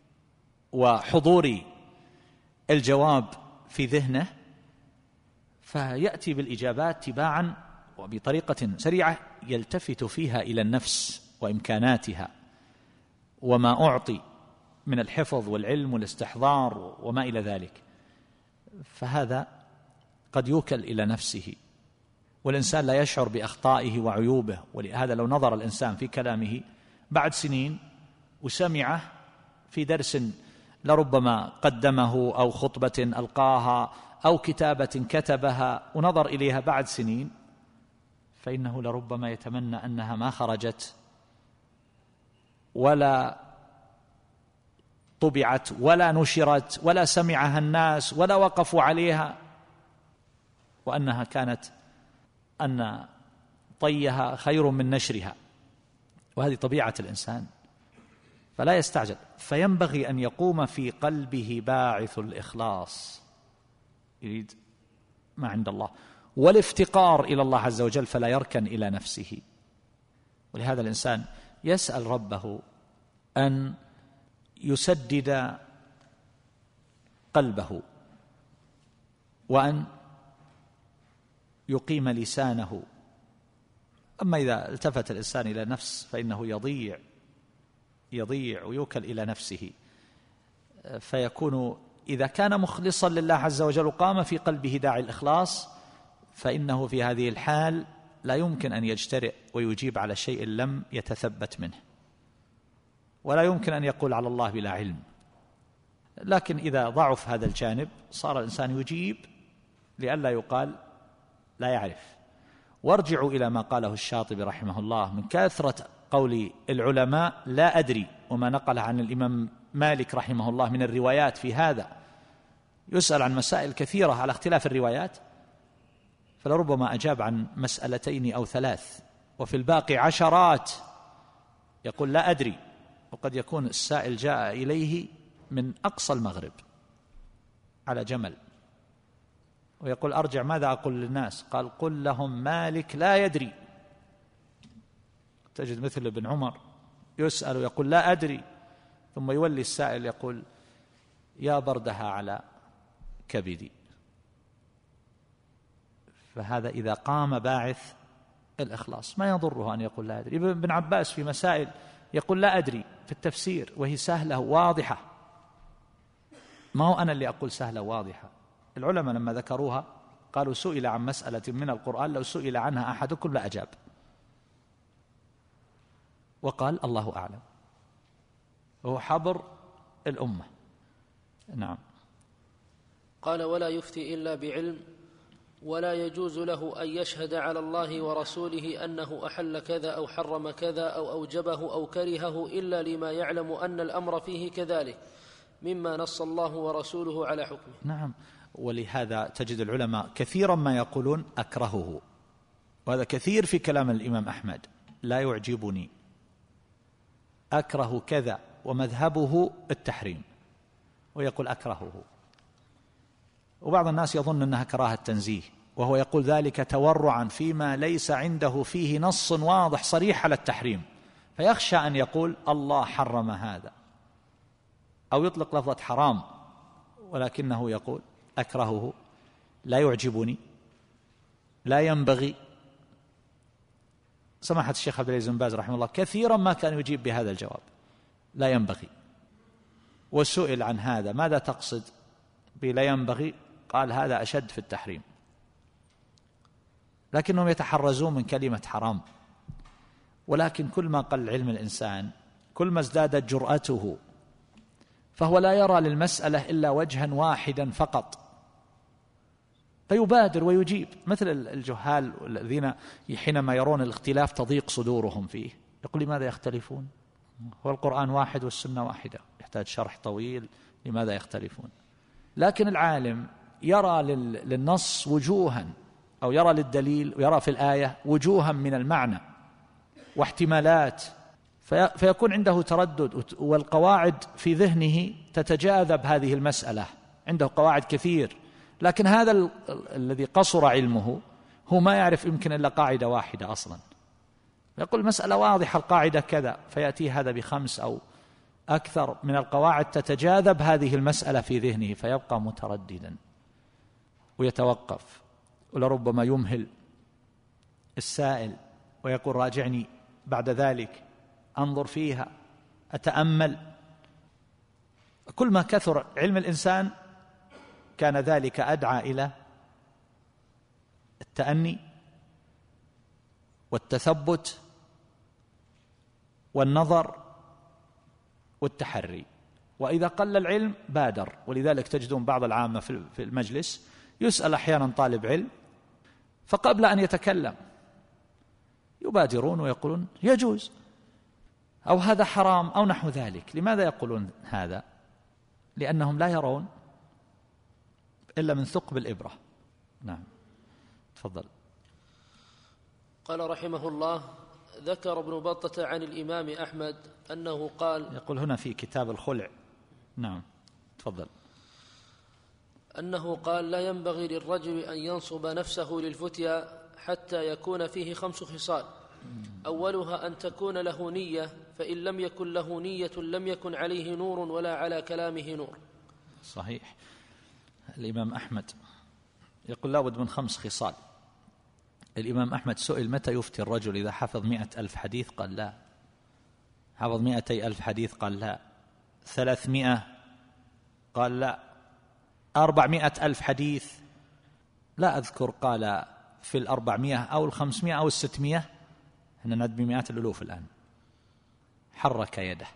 وحضور الجواب في ذهنه، فيأتي بالإجابات تباعا وبطريقة سريعة يلتفت فيها إلى النفس وإمكاناتها وما أعطي من الحفظ والعلم والاستحضار وما إلى ذلك، فهذا قد يوكل إلى نفسه، والإنسان لا يشعر بأخطائه وعيوبه. ولهذا لو نظر الإنسان في كلامه بعد سنين وسمعه في درس لربما قدمه أو خطبة ألقاها أو كتابة كتبها ونظر إليها بعد سنين، فإنه لربما يتمنى أنها ما خرجت ولا طبعت ولا نشرت ولا سمعها الناس ولا وقفوا عليها، وأنها كانت أن طيها خير من نشرها. وهذه طبيعة الإنسان، فلا يستعجل، فينبغي أن يقوم في قلبه باعث الإخلاص، يريد ما عند الله، والافتقار إلى الله عز وجل، فلا يركن إلى نفسه. ولهذا الإنسان يسأل ربه أن يسدد قلبه وأن يقيم لسانه. أما إذا التفت الإنسان إلى نفس فإنه يضيع ويوكل إلى نفسه، فيكون إذا كان مخلصا لله عز وجل قام في قلبه داعي الإخلاص، فإنه في هذه الحال لا يمكن أن يجترئ ويجيب على شيء لم يتثبت منه، ولا يمكن أن يقول على الله بلا علم. لكن إذا ضعف هذا الجانب صار الإنسان يجيب لئلا يقال لا يعرف. وارجعوا إلى ما قاله الشاطبي رحمه الله من كثرة قول العلماء لا أدري، وما نقل عن الإمام مالك رحمه الله من الروايات في هذا، يسأل عن مسائل كثيرة على اختلاف الروايات، فلربما أجاب عن مسألتين أو ثلاث، وفي الباقي عشرات يقول لا أدري. وقد يكون السائل جاء إليه من أقصى المغرب على جمل، ويقول أرجع ماذا أقول للناس؟ قال قل لهم مالك لا يدري. تجد مثل ابن عمر يسأل ويقول لا أدري، ثم يولي السائل يقول يا بردها على كبدي. فهذا إذا قام باعث الإخلاص ما يضره أن يقول لا أدري. ابن عباس في مسائل يقول لا أدري في التفسير وهي سهلة واضحة، ما هو أنا اللي أقول سهلة واضحة. العلماء لما ذكروها قالوا سئل عن مسألة من القرآن لو سئل عنها أحدكم لأجاب، وقال الله أعلم، وهو حبر الأمة. نعم. قال ولا يفتي إلا بعلم، ولا يجوز له أن يشهد على الله ورسوله أنه أحل كذا أو حرم كذا أو أوجبه أو كرهه إلا لما يعلم أن الأمر فيه كذلك مما نص الله ورسوله على حكمه. نعم. ولهذا تجد العلماء كثيرا ما يقولون أكرهه، وهذا كثير في كلام الإمام أحمد، لا يعجبني، أكره كذا ومذهبه التحريم، ويقول أكرهه. وبعض الناس يظن أنها كراهة تنزيه، وهو يقول ذلك تورعا فيما ليس عنده فيه نص واضح صريح على التحريم، فيخشى أن يقول الله حرم هذا، أو يطلق لفظة حرام، ولكنه يقول أكرهه، لا يعجبني، لا ينبغي. سماحة الشيخ عبد العزيز بن باز رحمه الله كثيرا ما كان يجيب بهذا الجواب، لا ينبغي. وسئل عن هذا ماذا تقصد بلا ينبغي؟ قال هذا أشد في التحريم. لكنهم يتحرزون من كلمة حرام. ولكن كل ما قل علم الإنسان كل ما ازدادت جرأته، فهو لا يرى للمسألة إلا وجها واحدا فقط، فيبادر ويجيب. مثل الجهال الذين حينما يرون الاختلاف تضيق صدورهم فيه، يقول لماذا يختلفون؟ هو القرآن واحد والسنة واحدة، يحتاج شرح طويل لماذا يختلفون. لكن العالم يرى للنص وجوها، أو يرى للدليل ويرى في الآية وجوها من المعنى واحتمالات، فيكون عنده تردد، والقواعد في ذهنه تتجاذب هذه المسألة، عنده قواعد كثير. لكن هذا الذي قصر علمه هو ما يعرف يمكن إلا قاعدة واحدة أصلا، يقول مسألة واضحة القاعدة كذا، فيأتي هذا بخمس أو أكثر من القواعد تتجاذب هذه المسألة في ذهنه، فيبقى مترددا ويتوقف، ولربما يمهل السائل ويقول راجعني بعد ذلك، أنظر فيها، أتأمل. كل ما كثر علم الإنسان كان ذلك أدعى إلى التأني والتثبت والنظر والتحري. وإذا قل العلم بادر. ولذلك تجدون بعض العامة في المجلس يسأل أحيانا طالب علم، فقبل أن يتكلم يبادرون ويقولون يجوز، أو هذا حرام، أو نحو ذلك. لماذا يقولون هذا؟ لأنهم لا يرون إلا من ثقب الإبرة. نعم، تفضل. قال رحمه الله: ذكر ابن بطة عن الإمام أحمد أنه قال، يقول هنا في كتاب الخلع. نعم، تفضل. أنه قال: لا ينبغي للرجل أن ينصب نفسه للفتيا حتى يكون فيه 5 خصال، أولها أن تكون له نية، فإن لم يكن له نية لم يكن عليه نور ولا على كلامه نور. صحيح. الإمام أحمد يقول لابد من 5 خصال. الإمام أحمد سئل متى يفتي الرجل إذا حفظ 100,000 حديث؟ قال لا. حفظ 200,000 حديث؟ قال لا. 300؟ قال لا. 400,000 حديث؟ لا أذكر قال في 400 أو 500 أو 600. احنا ندبي مئات الألوف الآن. حرك يده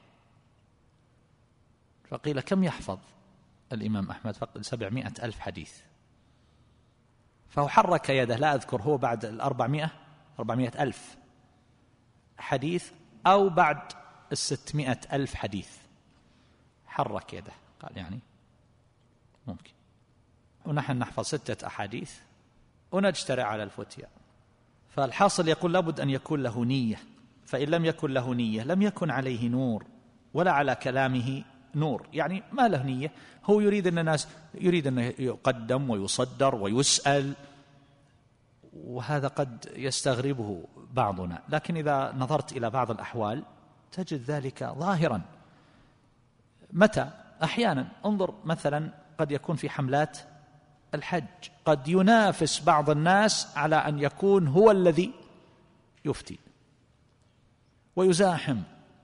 فقيل كم يحفظ الإمام أحمد؟ فقال 700,000 حديث. فهو حرك يده، لا أذكر هو بعد 400,000 حديث أو بعد 600,000 حديث. حرك يده، قال يعني ممكن. ونحن نحفظ 6 أحاديث ونجترع على الفتيا. فالحاصل يقول لابد أن يكون له نية، فإن لم يكن له نية لم يكن عليه نور ولا على كلامه نور. يعني ما له نية، هو يريد أن الناس يريد أن يقدم ويصدر ويسأل، وهذا قد يستغربه بعضنا. لكن إذا نظرت إلى بعض الأحوال تجد ذلك ظاهرا. متى؟ أحيانا انظر مثلا قد يكون في حملات الحج قد ينافس بعض الناس على أن يكون هو الذي يفتي ويزاحم،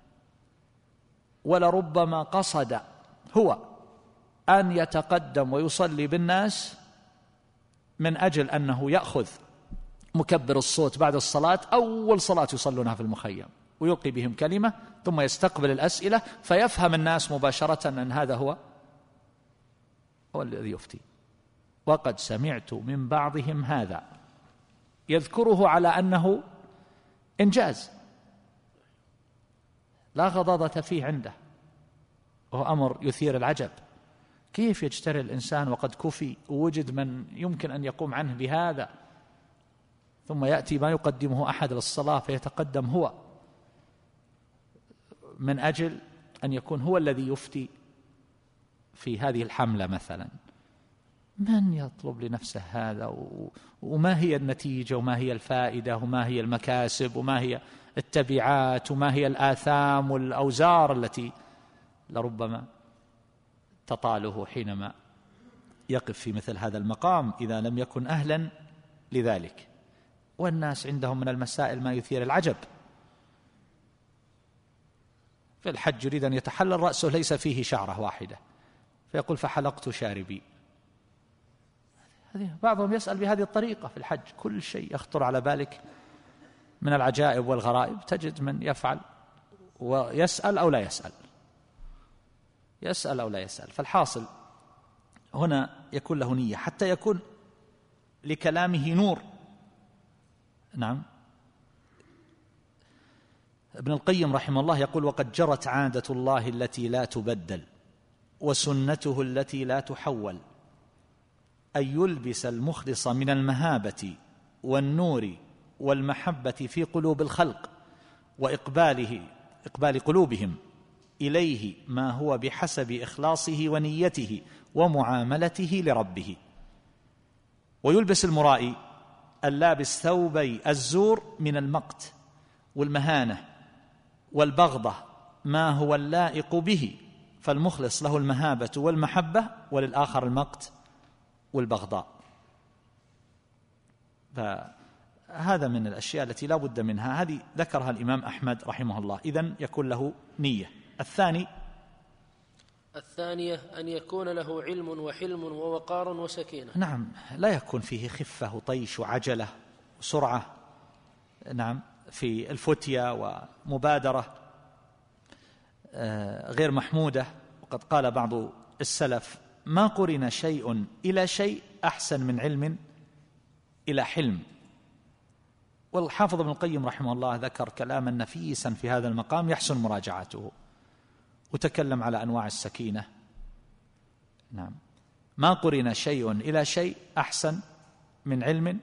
ولربما قصد هو أن يتقدم ويصلي بالناس من أجل أنه يأخذ مكبر الصوت بعد الصلاة، أول صلاة يصلونها في المخيم، ويلقي بهم كلمة ثم يستقبل الأسئلة، فيفهم الناس مباشرة أن هذا هو الذي يفتي. وقد سمعت من بعضهم هذا يذكره على أنه إنجاز لا غضاضة فيه عنده، وهو أمر يثير العجب. كيف يجترئ الإنسان وقد كفي ووجد من يمكن أن يقوم عنه بهذا، ثم يأتي ما يقدمه أحد للصلاة فيتقدم هو من أجل أن يكون هو الذي يفتي في هذه الحملة مثلا. من يطلب لنفسه هذا؟ وما هي النتيجة وما هي الفائدة وما هي المكاسب وما هي التبعات وما هي الآثام والأوزار التي لربما تطاله حينما يقف في مثل هذا المقام إذا لم يكن أهلا لذلك. والناس عندهم من المسائل ما يثير العجب. في الحج يريد أن يتحلل رأسه ليس فيه شعرة واحدة فيقول فحلقت شاربي. بعضهم يسأل بهذه الطريقة في الحج، كل شيء يخطر على بالك من العجائب والغرائب تجد من يفعل ويسأل أو لا يسأل، يسأل أو لا يسأل. فالحاصل هنا يكون له نية حتى يكون لكلامه نور. نعم. ابن القيم رحمه الله يقول وقد جرت عادة الله التي لا تبدل وسنته التي لا تحول أن يلبس المخلص من المهابة والنور والمحبة في قلوب الخلق إقبال قلوبهم إليه ما هو بحسب إخلاصه ونيته ومعاملته لربه، ويلبس المرائي اللابس ثوبي الزور من المقت والمهانة والبغضة ما هو اللائق به، فالمخلص له المهابة والمحبة وللآخر المقت والبغضاء. فهذا من الأشياء التي لا بد منها، هذه ذكرها الإمام أحمد رحمه الله. إذن يكون له نية. الثانية أن يكون له علم وحلم ووقار وسكينة. نعم، لا يكون فيه خفة وطيش وعجلة وسرعة، نعم، في الفتية ومبادرة غير محمودة. وقد قال بعض السلف ما قرن شيء إلى شيء أحسن من علم إلى حلم. والحافظ ابن القيم رحمه الله ذكر كلاما نفيسا في هذا المقام يحسن مراجعته، وتكلم على أنواع السكينة. نعم، ما قرن شيء إلى شيء أحسن من علم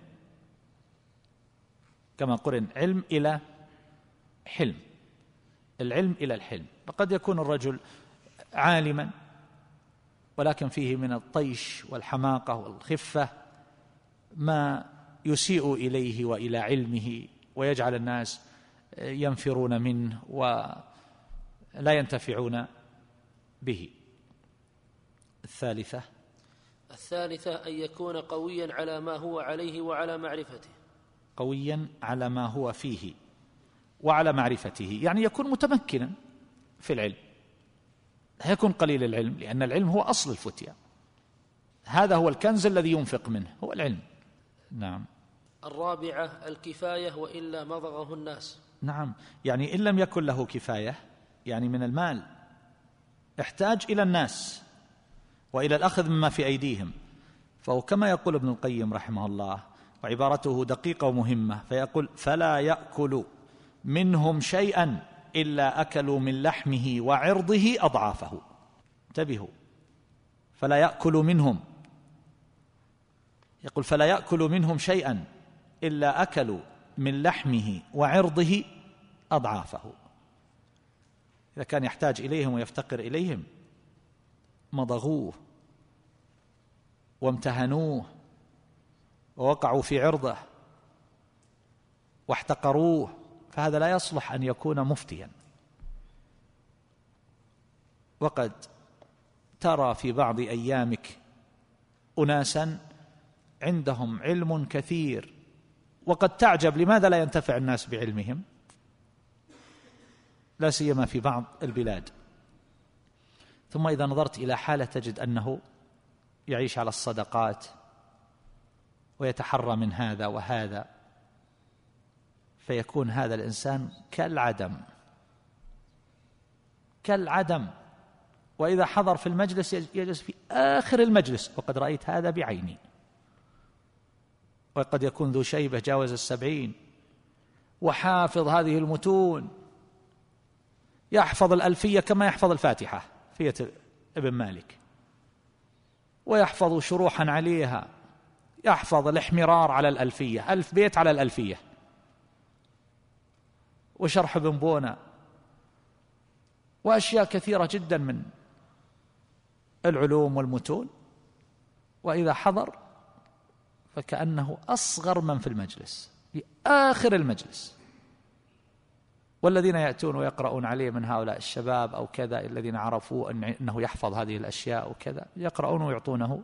كما قرن علم إلى حلم، العلم إلى الحلم. فقد يكون الرجل عالما ولكن فيه من الطيش والحماقة والخفة ما يسيء إليه وإلى علمه ويجعل الناس ينفرون منه ولا ينتفعون به. الثالثة أن يكون قويا على ما هو عليه وعلى معرفته. قويا على ما هو فيه وعلى معرفته، يعني يكون متمكنا في العلم، لا يكون قليل العلم، لأن العلم هو أصل الفتية، هذا هو الكنز الذي ينفق منه، هو العلم. نعم. الرابعة الكفاية وإلا مضغه الناس. نعم، يعني إن لم يكن له كفاية، يعني من المال احتاج إلى الناس وإلى الأخذ مما في أيديهم، فهو كما يقول ابن القيم رحمه الله، وعبارته دقيقة ومهمة، فيقول فلا يأكل منهم شيئا إلا أكلوا من لحمه وعرضه أضعافه. انتبهوا، فلا يأكل منهم، يقول فلا يأكل منهم شيئا إلا أكلوا من لحمه وعرضه أضعافه. إذا كان يحتاج إليهم ويفتقر إليهم مضغوه وامتهنوه ووقعوا في عرضه واحتقروه، فهذا لا يصلح أن يكون مفتيا. وقد ترى في بعض أيامك أناسا عندهم علم كثير، وقد تعجب لماذا لا ينتفع الناس بعلمهم، لا سيما في بعض البلاد. ثم إذا نظرت إلى حالة تجد أنه يعيش على الصدقات ويتحرى من هذا وهذا، فيكون هذا الإنسان كالعدم. وإذا حضر في المجلس يجلس في آخر المجلس، وقد رأيت هذا بعيني. وقد يكون ذو شيبة جاوز 70 وحافظ هذه المتون، يحفظ الألفية كما يحفظ الفاتحة، فية ابن مالك، ويحفظ شروحا عليها، يحفظ الاحمرار على الألفية، 1000 بيت على الألفية، وشرح ابن بونة، وأشياء كثيرة جدا من العلوم والمتون، وإذا حضر فكأنه أصغر من في المجلس في آخر المجلس. والذين يأتون ويقرؤون عليه من هؤلاء الشباب أو كذا الذين عرفوا أنه يحفظ هذه الأشياء وكذا، يقرؤون ويعطونه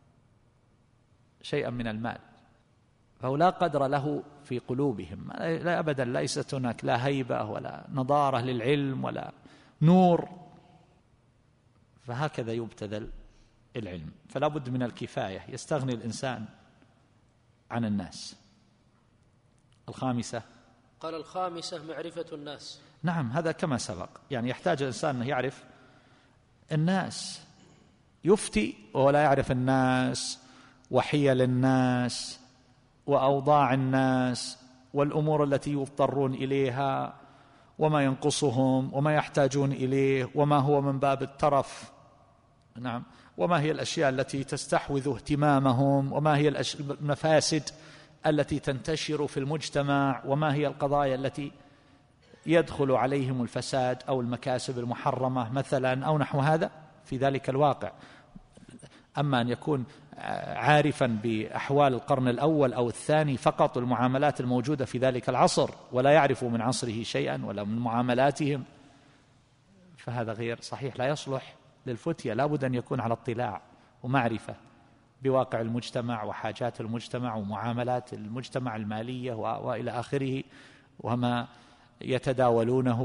شيئا من المال، فهو لا قدر له في قلوبهم، لا أبدا، ليست هناك لا هيبة ولا نضارة للعلم ولا نور. فهكذا يبتذل العلم، فلا بد من الكفاية، يستغني الإنسان عن الناس. الخامسة، قال الخامسة معرفة الناس. نعم، هذا كما سبق، يعني يحتاج الإنسان أن يعرف الناس، يفتي ولا يعرف الناس وحيل الناس وأوضاع الناس والأمور التي يضطرون إليها وما ينقصهم وما يحتاجون إليه وما هو من باب الترف، نعم، وما هي الأشياء التي تستحوذ اهتمامهم، وما هي المفاسد التي تنتشر في المجتمع، وما هي القضايا التي يدخل عليهم الفساد أو المكاسب المحرمة مثلا أو نحو هذا في ذلك الواقع. أما أن يكون عارفا بأحوال القرن الأول أو الثاني فقط، المعاملات الموجودة في ذلك العصر، ولا يعرف من عصره شيئا ولا من معاملاتهم، فهذا غير صحيح، لا يصلح للفتية. لا بد أن يكون على اطلاع ومعرفة بواقع المجتمع وحاجات المجتمع ومعاملات المجتمع المالية وإلى آخره، وما يتداولونه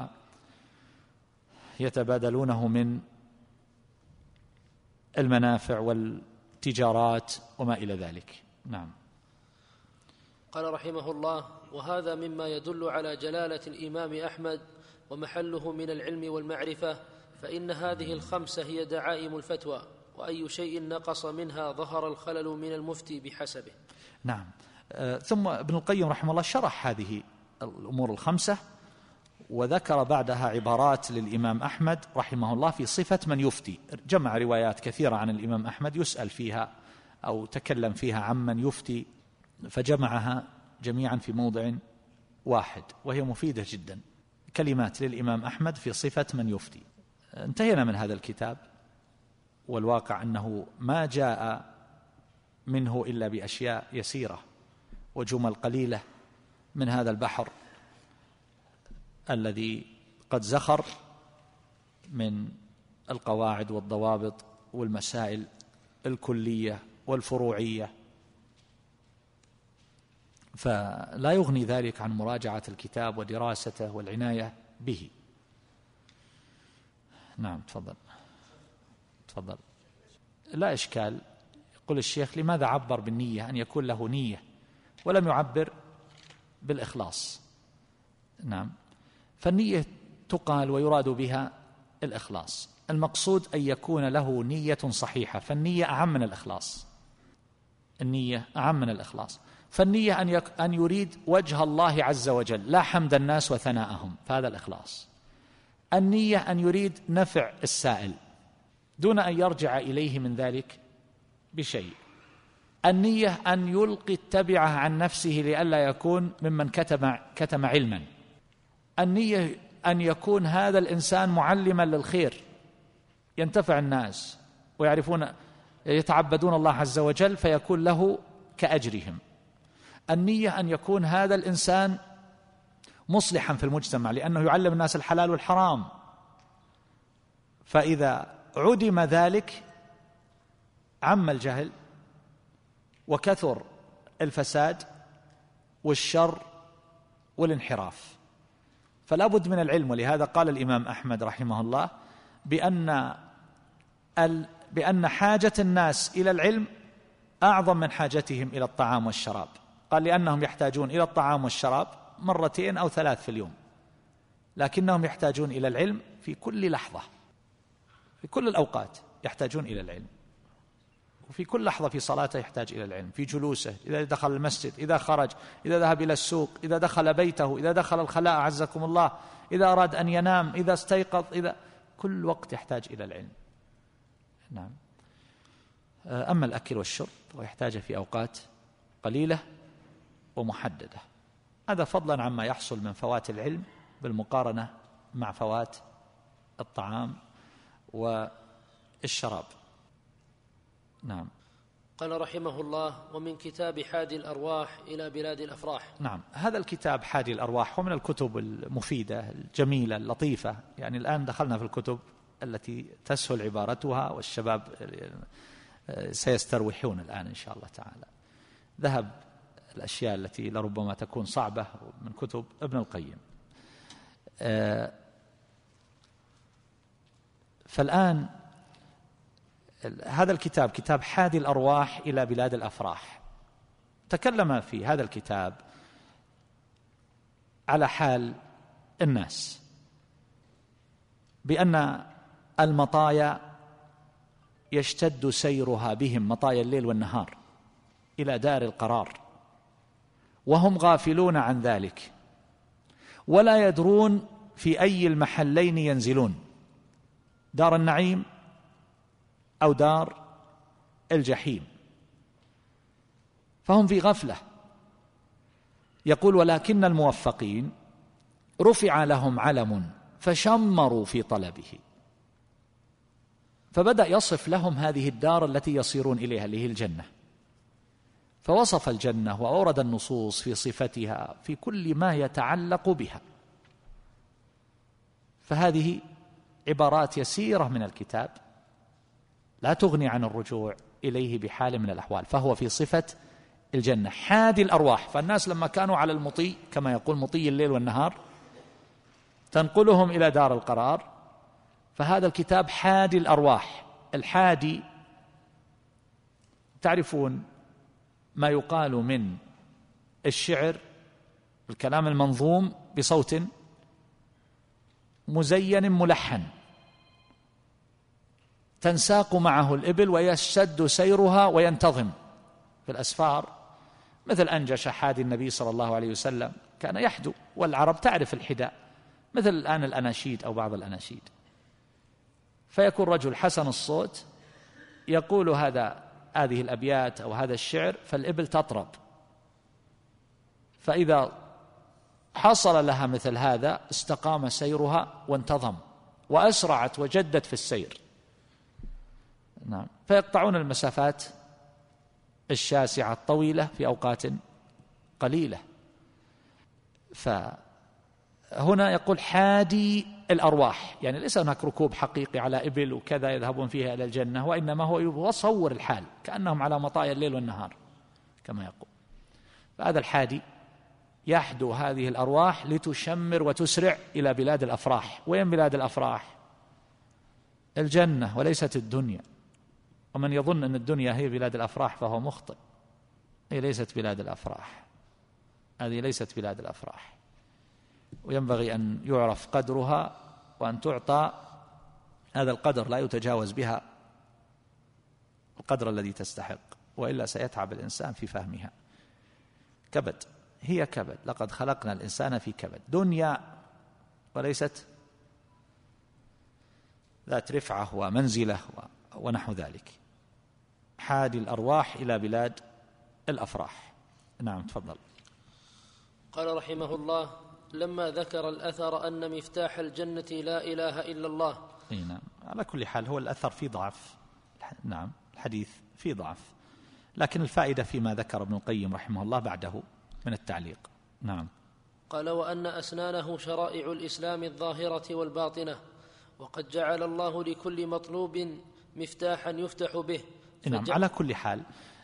ويتبادلونه من المنافع والتجارات وما إلى ذلك. نعم. قال رحمه الله: وهذا مما يدل على جلالة الإمام أحمد ومحله من العلم والمعرفة، فإن هذه الخمسة هي دعائم الفتوى، وأي شيء نقص منها ظهر الخلل من المفتي بحسبه. نعم. ثم ابن القيم رحمه الله شرح هذه الأمور الخمسة، وذكر بعدها عبارات للإمام أحمد رحمه الله في صفة من يفتي. جمع روايات كثيرة عن الإمام أحمد يسأل فيها أو تكلم فيها عمن يفتي، فجمعها جميعا في موضع واحد، وهي مفيدة جدا، كلمات للإمام أحمد في صفة من يفتي. انتهينا من هذا الكتاب، والواقع أنه ما جاء منه إلا بأشياء يسيرة وجمل قليلة من هذا البحر الذي قد زخر من القواعد والضوابط والمسائل الكلية والفروعية، فلا يغني ذلك عن مراجعة الكتاب ودراسته والعناية به. نعم، تفضل. لا إشكال. يقول الشيخ: لماذا عبر بالنية، أن يكون له نية، ولم يعبر بالإخلاص؟ نعم، فالنية تقال ويراد بها الإخلاص. المقصود أن يكون له نية صحيحة، فالنية أعم من الإخلاص. النية أعم من الإخلاص. فالنية أن يريد وجه الله عز وجل، لا حمد الناس وثناءهم، فهذا الإخلاص. النية أن يريد نفع السائل دون أن يرجع إليه من ذلك بشيء. النية أن يلقي التبعة عن نفسه لئلا يكون ممن كتم علما. النية أن يكون هذا الإنسان معلما للخير، ينتفع الناس ويعرفون يتعبدون الله عز وجل فيكون له كأجرهم. النية أن يكون هذا الإنسان مصلحا في المجتمع لأنه يعلم الناس الحلال والحرام، فإذا عدم ذلك عم الجهل وكثر الفساد والشر والانحراف. فلا بد من العلم. ولهذا قال الإمام أحمد رحمه الله بأن حاجة الناس إلى العلم أعظم من حاجتهم إلى الطعام والشراب. قال: لأنهم يحتاجون إلى الطعام والشراب 2 أو 3 في اليوم، لكنهم يحتاجون إلى العلم في كل لحظة، في كل الأوقات يحتاجون إلى العلم، وفي كل لحظة في صلاته يحتاج إلى العلم، في جلوسه، إذا دخل المسجد، إذا خرج، إذا ذهب إلى السوق، إذا دخل بيته، إذا دخل الخلاء أعزكم الله، إذا أراد أن ينام، إذا استيقظ، إذا كل وقت يحتاج إلى العلم. نعم. أما الأكل والشرب ويحتاج في أوقات قليلة ومحددة، هذا فضلا عما يحصل من فوات العلم بالمقارنة مع فوات الطعام والشراب. نعم. قال رحمه الله: ومن كتاب حادي الأرواح إلى بلاد الأفراح. نعم، هذا الكتاب حادي الأرواح هو من الكتب المفيدة الجميلة اللطيفة. يعني الآن دخلنا في الكتب التي تسهل عبارتها، والشباب سيستروحون الآن إن شاء الله تعالى. ذهب الأشياء التي لربما تكون صعبة من كتب ابن القيم. فالآن هذا الكتاب كتاب حادي الأرواح إلى بلاد الأفراح تكلم في هذا الكتاب على حال الناس، بأن المطايا يشتد سيرها بهم، مطايا الليل والنهار، إلى دار القرار، وهم غافلون عن ذلك ولا يدرون في أي المحلين ينزلون، دار النعيم أو دار الجحيم، فهم في غفلة. يقول: ولكن الموفقين رفع لهم علم فشمروا في طلبه. فبدأ يصف لهم هذه الدار التي يصيرون إليها، اللي هي الجنة، فوصف الجنة وأورد النصوص في صفتها في كل ما يتعلق بها. فهذه عبارات يسيرة من الكتاب لا تغني عن الرجوع إليه بحال من الأحوال، فهو في صفة الجنة حادي الأرواح. فالناس لما كانوا على المطي، كما يقول مطي الليل والنهار، تنقلهم إلى دار القرار، فهذا الكتاب حادي الأرواح. الحادي تعرفون ما يقال من الشعر، الكلام المنظوم بصوت مزين ملحن، تنساق معه الإبل ويشتد سيرها وينتظم في الأسفار، مثل أنجش حادي النبي صلى الله عليه وسلم، كان يحدو، والعرب تعرف الحداء، مثل الآن الأناشيد أو بعض الأناشيد. فيكون رجل حسن الصوت يقول هذه الأبيات أو هذا الشعر، فالإبل تطرب، فإذا حصل لها مثل هذا استقام سيرها وانتظم وأسرعت وجدت في السير. نعم. فيقطعون المسافات الشاسعة الطويلة في أوقات قليلة. فهنا يقول حادي الأرواح، يعني ليس هناك ركوب حقيقي على إبل وكذا يذهبون فيها إلى الجنة، وإنما هو يصور الحال كأنهم على مطايا الليل والنهار كما يقول. فهذا الحادي يحدو هذه الأرواح لتشمر وتسرع إلى بلاد الأفراح. وين بلاد الأفراح؟ الجنة وليست الدنيا. ومن يظن أن الدنيا هي بلاد الأفراح فهو مخطئ. هي ليست بلاد الأفراح، هذه ليست بلاد الأفراح، وينبغي أن يعرف قدرها وأن تعطى هذا القدر، لا يتجاوز بها القدر الذي تستحق، وإلا سيتعب الإنسان في فهمها. كبد، هي كبد، لقد خلقنا الإنسان في كبد، دنيا وليست ذات رفعة ومنزلة ونحو ذلك. حادي الأرواح إلى بلاد الأفراح. نعم، تفضل. قال رحمه الله: لما ذكر الأثر أن مفتاح الجنة لا إله إلا الله. نعم، على كل حال هو الأثر في ضعف. نعم، الحديث في ضعف، لكن الفائدة فيما ذكر ابن القيم رحمه الله بعده من التعليق. نعم. قال: وأن أسنانه شرائع الإسلام الظاهرة والباطنة، وقد جعل الله لكل مطلوب مفتاحا يفتح به. نعم، على كل حال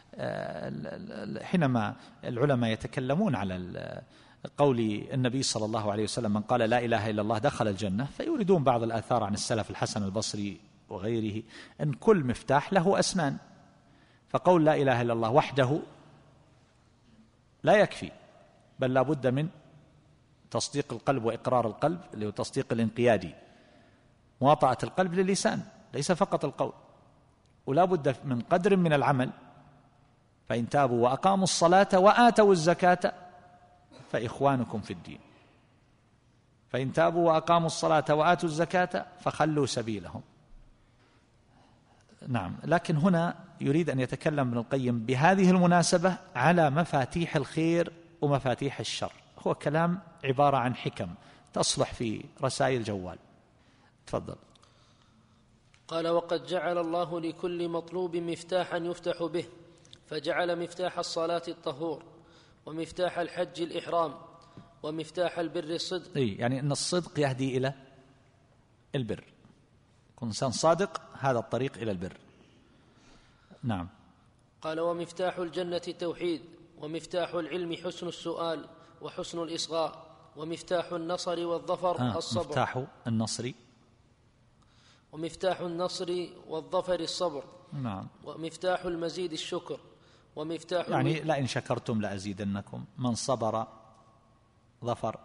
حينما العلماء يتكلمون على قول النبي صلى الله عليه وسلم: من قال لا إله إلا الله دخل الجنة، فيوردون بعض الآثار عن السلف الحسن البصري وغيره أن كل مفتاح له أسنان، فقول لا إله إلا الله وحده لا يكفي، بل لا بد من تصديق القلب وإقرار القلب، اللي هو تصديق الانقيادي، مواطأة القلب للسان، ليس فقط القول، ولا بد من قدر من العمل. فإن تابوا وأقاموا الصلاة وآتوا الزكاة فإخوانكم في الدين، فإن تابوا وأقاموا الصلاة وآتوا الزكاة فخلوا سبيلهم. نعم، لكن هنا يريد أن يتكلم ابن القيم بهذه المناسبة على مفاتيح الخير ومفاتيح الشر. هو كلام عبارة عن حكم تصلح في رسائل جوال. تفضل. قال: وقد جعل الله لكل مطلوب مفتاحا يفتح به، فجعل مفتاح الصلاة الطهور، ومفتاح الحج الإحرام، ومفتاح البر الصدق. يعني أن الصدق يهدي إلى البر، كن إنسان صادق، هذا الطريق إلى البر. نعم. قال: ومفتاح الجنة التوحيد، ومفتاح العلم حسن السؤال وحسن الإصغاء، ومفتاح النصر والظفر الصبر. مفتاح النصر، ومفتاح النصر والظفر الصبر. نعم. ومفتاح المزيد الشكر، ومفتاح يعني لئن شكرتم لأزيدنكم، من صبر ظفر.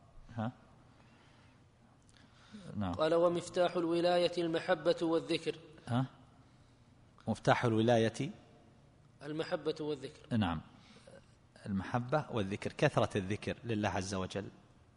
نعم. قال: ومفتاح الولاية المحبة والذكر. مفتاح الولاية المحبة والذكر. نعم، المحبة والذكر، كثرة الذكر لله عز وجل.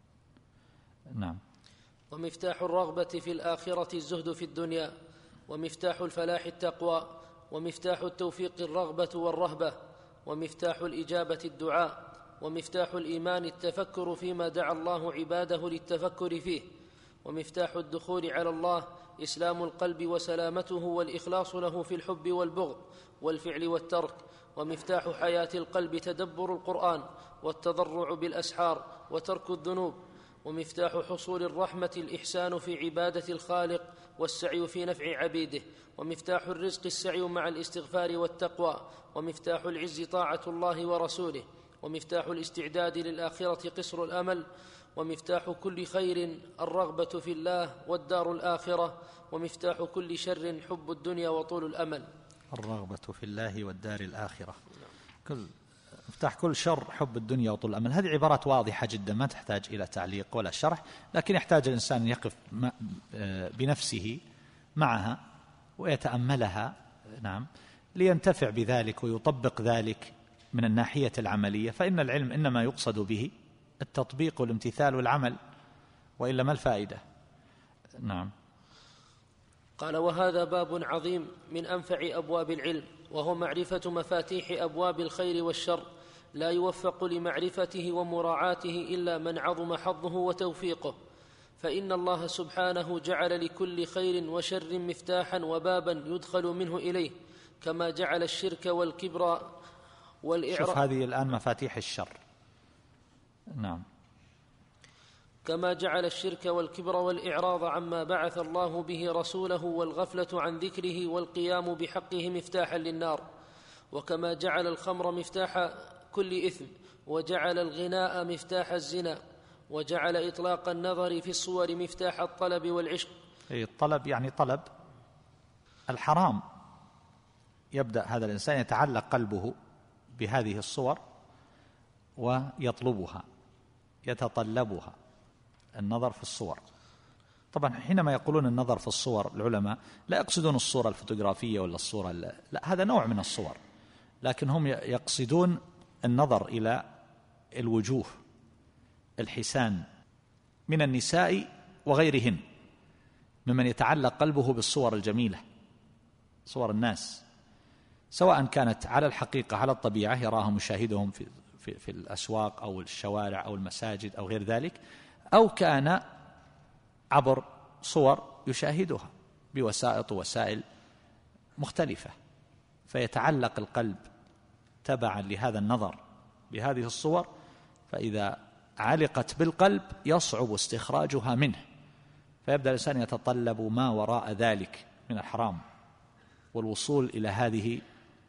نعم. ومفتاح الرغبة في الآخرة الزهد في الدنيا، ومفتاح الفلاح التقوى، ومفتاح التوفيق الرغبة والرهبة، ومفتاح الإجابة الدعاء، ومفتاح الإيمان التفكر فيما دعا الله عباده للتفكر فيه، ومفتاح الدخول على الله إسلام القلب وسلامته والإخلاص له في الحب والبغض والفعل والترك، ومفتاح حياة القلب تدبر القرآن والتضرع بالأسحار وترك الذنوب، ومفتاح حصول الرحمة الإحسان في عبادة الخالق والسعي في نفع عبيده، ومفتاح الرزق السعي مع الاستغفار والتقوى، ومفتاح العز طاعة الله ورسوله، ومفتاح الاستعداد للآخرة قصر الأمل، ومفتاح كل خير الرغبة في الله والدار الآخرة، ومفتاح كل شر حب الدنيا وطول الأمل. الرغبة في الله والدار الآخرة، مفتاح كل شر حب الدنيا وطول الأمل. هذه عبارات واضحة جدا ما تحتاج إلى تعليق ولا شرح، لكن يحتاج الإنسان أن يقف بنفسه معها ويتأملها، نعم، لينتفع بذلك ويطبق ذلك من الناحية العملية، فإن العلم إنما يقصد به التطبيق والامتثال والعمل، وإلا ما الفائدة؟ نعم. قال: وهذا باب عظيم من أنفع أبواب العلم، وهو معرفة مفاتيح أبواب الخير والشر، لا يوفق لمعرفته ومراعاته إلا من عظم حظه وتوفيقه، فإن الله سبحانه جعل لكل خير وشر مفتاحا وبابا يدخل منه إليه، كما جعل الشرك والكبر والإعراض. شوف هذه الآن مفاتيح الشر. نعم. كما جعل الشرك والكبر والإعراض عما بعث الله به رسوله والغفلة عن ذكره والقيام بحقه مفتاحا للنار، وكما جعل الخمر مفتاح كل إثم، وجعل الغناء مفتاح الزنا، وجعل إطلاق النظر في الصور مفتاح الطلب والعشق. الطلب يعني طلب الحرام، يبدأ هذا الإنسان يتعلق قلبه بهذه الصور ويطلبها يتطلبها، النظر في الصور. طبعا حينما يقولون النظر في الصور العلماء لا يقصدون الصورة الفوتوغرافية ولا الصورة، لا، هذا نوع من الصور، لكن هم يقصدون النظر إلى الوجوه الحسان من النساء وغيرهن ممن يتعلق قلبه بالصور الجميلة، صور الناس، سواء كانت على الحقيقة على الطبيعة يراها مشاهدهم في الأسواق أو الشوارع أو المساجد أو غير ذلك، أو كان عبر صور يشاهدها بوسائط ووسائل مختلفة، فيتعلق القلب تبعا لهذا النظر بهذه الصور، فإذا علقت بالقلب يصعب استخراجها منه، فيبدأ الإنسان يتطلب ما وراء ذلك من الحرام والوصول إلى هذه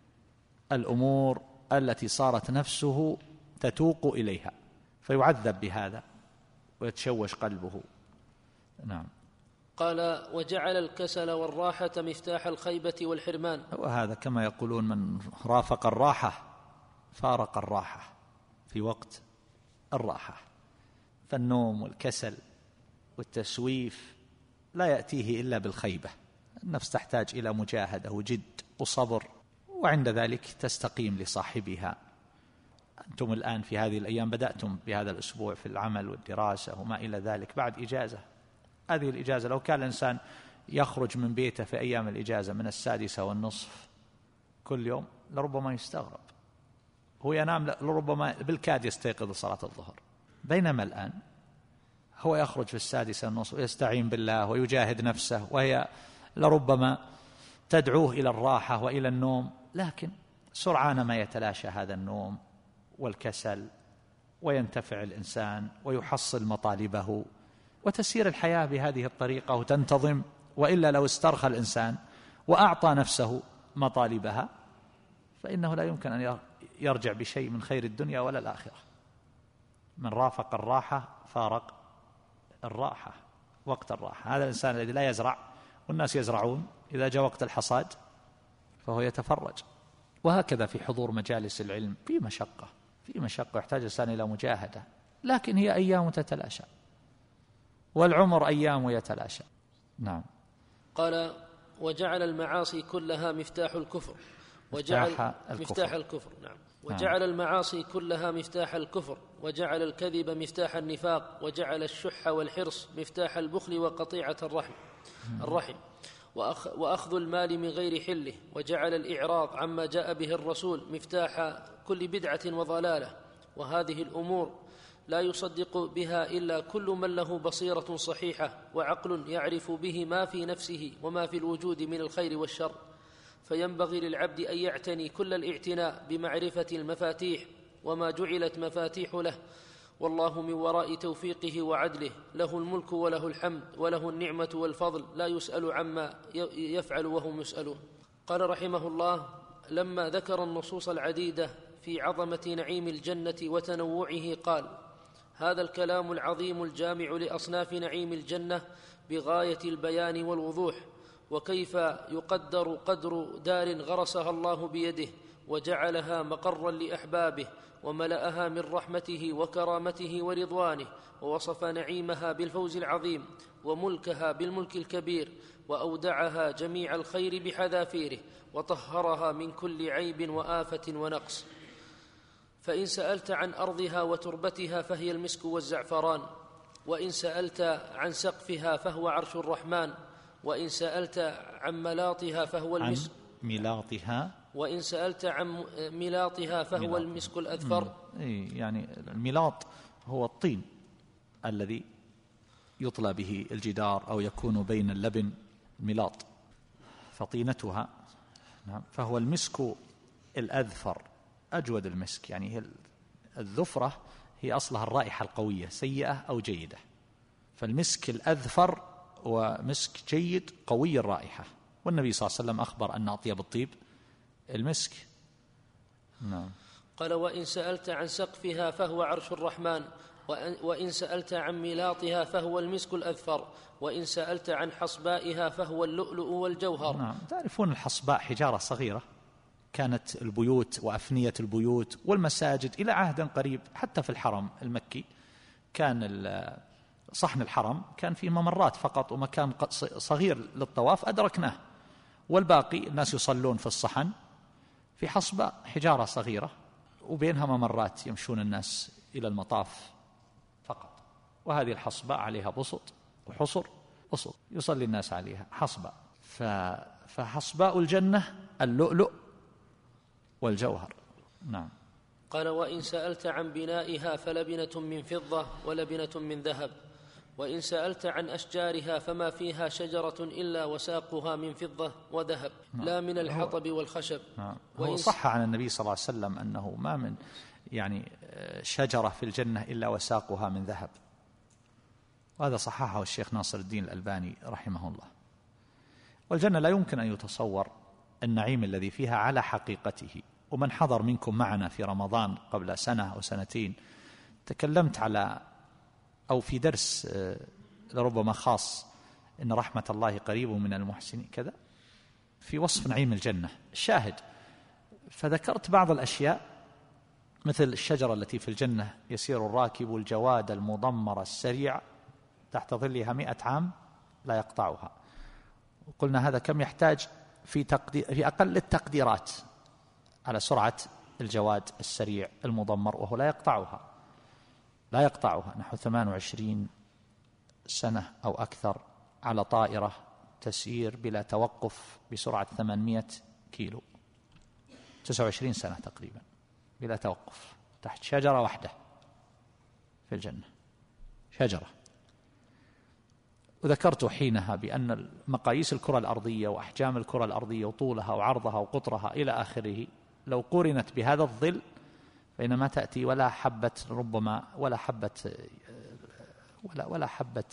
الأمور التي صارت نفسه تتوق إليها، فيعذب بهذا ويتشوش قلبه. نعم. قال: وجعل الكسل والراحة مفتاح الخيبة والحرمان. وهذا كما يقولون من رافق الراحة فارق الراحة في وقت الراحة، فالنوم والكسل والتسويف لا يأتيه إلا بالخيبة. النفس تحتاج إلى مجاهدة وجد وصبر، وعند ذلك تستقيم لصاحبها. أنتم الآن في هذه الأيام بدأتم بهذا الأسبوع في العمل والدراسة وما إلى ذلك بعد إجازة. هذه الإجازة لو كان الإنسان يخرج من بيته في أيام الإجازة من 6:30 كل يوم لربما يستغرب، هو ينام لربما بالكاد يستيقظ لصلاة الظهر، بينما الآن هو يخرج في 6:30 ويستعين بالله ويجاهد نفسه، وهي لربما تدعوه إلى الراحة وإلى النوم، لكن سرعان ما يتلاشى هذا النوم والكسل وينتفع الإنسان ويحصل مطالبه، وتسير الحياة بهذه الطريقة وتنتظم. وإلا لو استرخى الإنسان وأعطى نفسه مطالبها فإنه لا يمكن أن يرجع بشيء من خير الدنيا ولا الآخرة. من رافق الراحة فارق الراحة، وقت الراحة. هذا الإنسان الذي لا يزرع والناس يزرعون، إذا جاء وقت الحصاد فهو يتفرج. وهكذا في حضور مجالس العلم في مشقة يحتاج الإنسان إلى مجاهدة، لكن هي أيام تتلاشى، والعمر أيام يتلاشى. نعم. قال: وجعل المعاصي كلها مفتاح الكفر، مفتاح الكفر. نعم. وجعل المعاصي كلها مفتاح الكفر، وجعل الكذب مفتاح النفاق، وجعل الشح والحرص مفتاح البخل وقطيعة الرحم وأخذ المال من غير حله، وجعل الإعراض عما جاء به الرسول مفتاح كل بدعة وضلالة. وهذه الأمور لا يصدق بها إلا كل من له بصيرة صحيحة وعقل يعرف به ما في نفسه وما في الوجود من الخير والشر. فينبغي للعبد أن يعتني كل الاعتناء بمعرفة المفاتيح وما جعلت مفاتيح له، والله من وراء توفيقه وعدله، له الملك وله الحمد وله النعمة والفضل، لا يسأل عما يفعل وهم يسألون. قال رحمه الله: لما ذكر النصوص العديدة في عظمة نعيم الجنة وتنوعه قال: هذا الكلام العظيم الجامع لأصناف نعيم الجنة بغاية البيان والوضوح، وكيف يقدر قدر دار غرسها الله بيده وجعلها مقرا لأحبابه وملأها من رحمته وكرامته ورضوانه، ووصف نعيمها بالفوز العظيم وملكها بالملك الكبير، وأودعها جميع الخير بحذافيره، وطهرها من كل عيب وآفة ونقص. فإن سألت عن أرضها وتربتها فهي المسك والزعفران، وإن سألت عن سقفها فهو عرش الرحمن، وإن سألت عن ملاطها فهو المسك وإن سألت عن ملاطها فهو المسك الأذفر. يعني الملاط هو الطين الذي يطلى به الجدار أو يكون بين اللبن، ملاط، فطينتها. نعم. فهو المسك الأذفر، أجود المسك. يعني هي الذفرة هي أصلها الرائحة القوية، سيئة أو جيدة، فالمسك الأذفر ومسك جيد قوي الرائحة، والنبي صلى الله عليه وسلم أخبر أن أطيب الطيب المسك. نعم. قال: وإن سألت عن سقفها فهو عرش الرحمن، وإن سألت عن ملاطها فهو المسك الأذفر، وإن سألت عن حصبائها فهو اللؤلؤ والجوهر. نعم. تعرفون الحصباء حجارة صغيرة كانت البيوت وأفنية البيوت والمساجد إلى عهد قريب، حتى في الحرم المكي كان صحن الحرم كان فيه ممرات فقط ومكان صغير للطواف أدركناه، والباقي الناس يصلون في الصحن في حصباء حجارة صغيرة وبينها ممرات يمشون الناس إلى المطاف فقط، وهذه الحصباء عليها بسط وحصر، بسط يصلي الناس عليها حصباء. فحصباء الجنة اللؤلؤ والجوهر. نعم. قال: وإن سألت عن بنائها فلبنة من فضة ولبنة من ذهب، وإن سألت عن أشجارها فما فيها شجرة إلا وساقها من فضة وذهب، لا من الحطب والخشب. هو صح عن النبي صلى الله عليه وسلم أنه ما من شجرة في الجنة إلا وساقها من ذهب، وهذا صححه الشيخ ناصر الدين الألباني رحمه الله. والجنة لا يمكن أن يتصور النعيم الذي فيها على حقيقته. ومن حضر منكم معنا في رمضان قبل سنة أو سنتين تكلمت أو في درس لربما خاص إن رحمة الله قريب من المحسنين كذا، في وصف نعيم الجنة الشاهد، فذكرت بعض الأشياء مثل الشجرة التي في الجنة يسير الراكب الجواد المضمر السريع تحت ظلها 100 عام لا يقطعها. وقلنا هذا كم يحتاج في أقل التقديرات على سرعة الجواد السريع المضمر، وهو لا يقطعها نحو 28 سنة أو أكثر على طائرة تسيير بلا توقف بسرعة 800 كيلو، 29 سنة تقريبا بلا توقف تحت شجرة واحدة في الجنة، شجرة. وذكرت حينها بأن مقاييس الكرة الأرضية وأحجام الكرة الأرضية وطولها وعرضها وقطرها إلى آخره لو قورنت بهذا الظل فإنما تأتي ولا حبة، ربما ولا حبة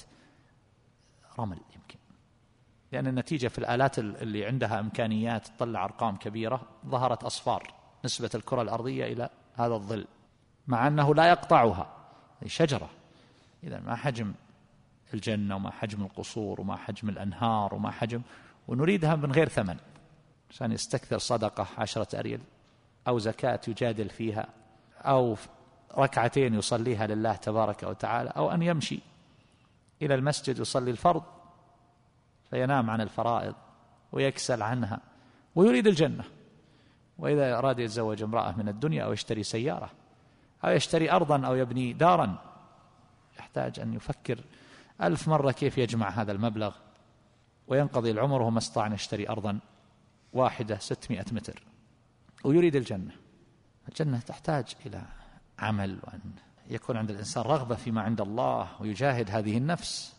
رمل يمكن، لأن النتيجة في الآلات اللي عندها إمكانيات تطلع أرقام كبيرة ظهرت أصفار نسبة الكرة الأرضية إلى هذا الظل، مع أنه لا يقطعها، شجرة. إذا ما حجم الجنة وما حجم القصور وما حجم الأنهار وما حجم، ونريدها من غير ثمن عشان يستكثر صدقة 10 أريل أو زكاة يجادل فيها أو ركعتين يصليها لله تبارك وتعالى، أو أن يمشي إلى المسجد يصلي الفرض فينام عن الفرائض ويكسل عنها ويريد الجنة. وإذا أراد يتزوج امرأة من الدنيا أو يشتري سيارة أو يشتري أرضا أو يبني دارا يحتاج أن يفكر 1000 مرة كيف يجمع هذا المبلغ، وينقضي العمر وهو ما استطاع أن يشتري أرضا واحدة 600 متر ويريد الجنة. الجنة تحتاج إلى عمل، وأن يكون عند الإنسان رغبة فيما عند الله ويجاهد هذه النفس،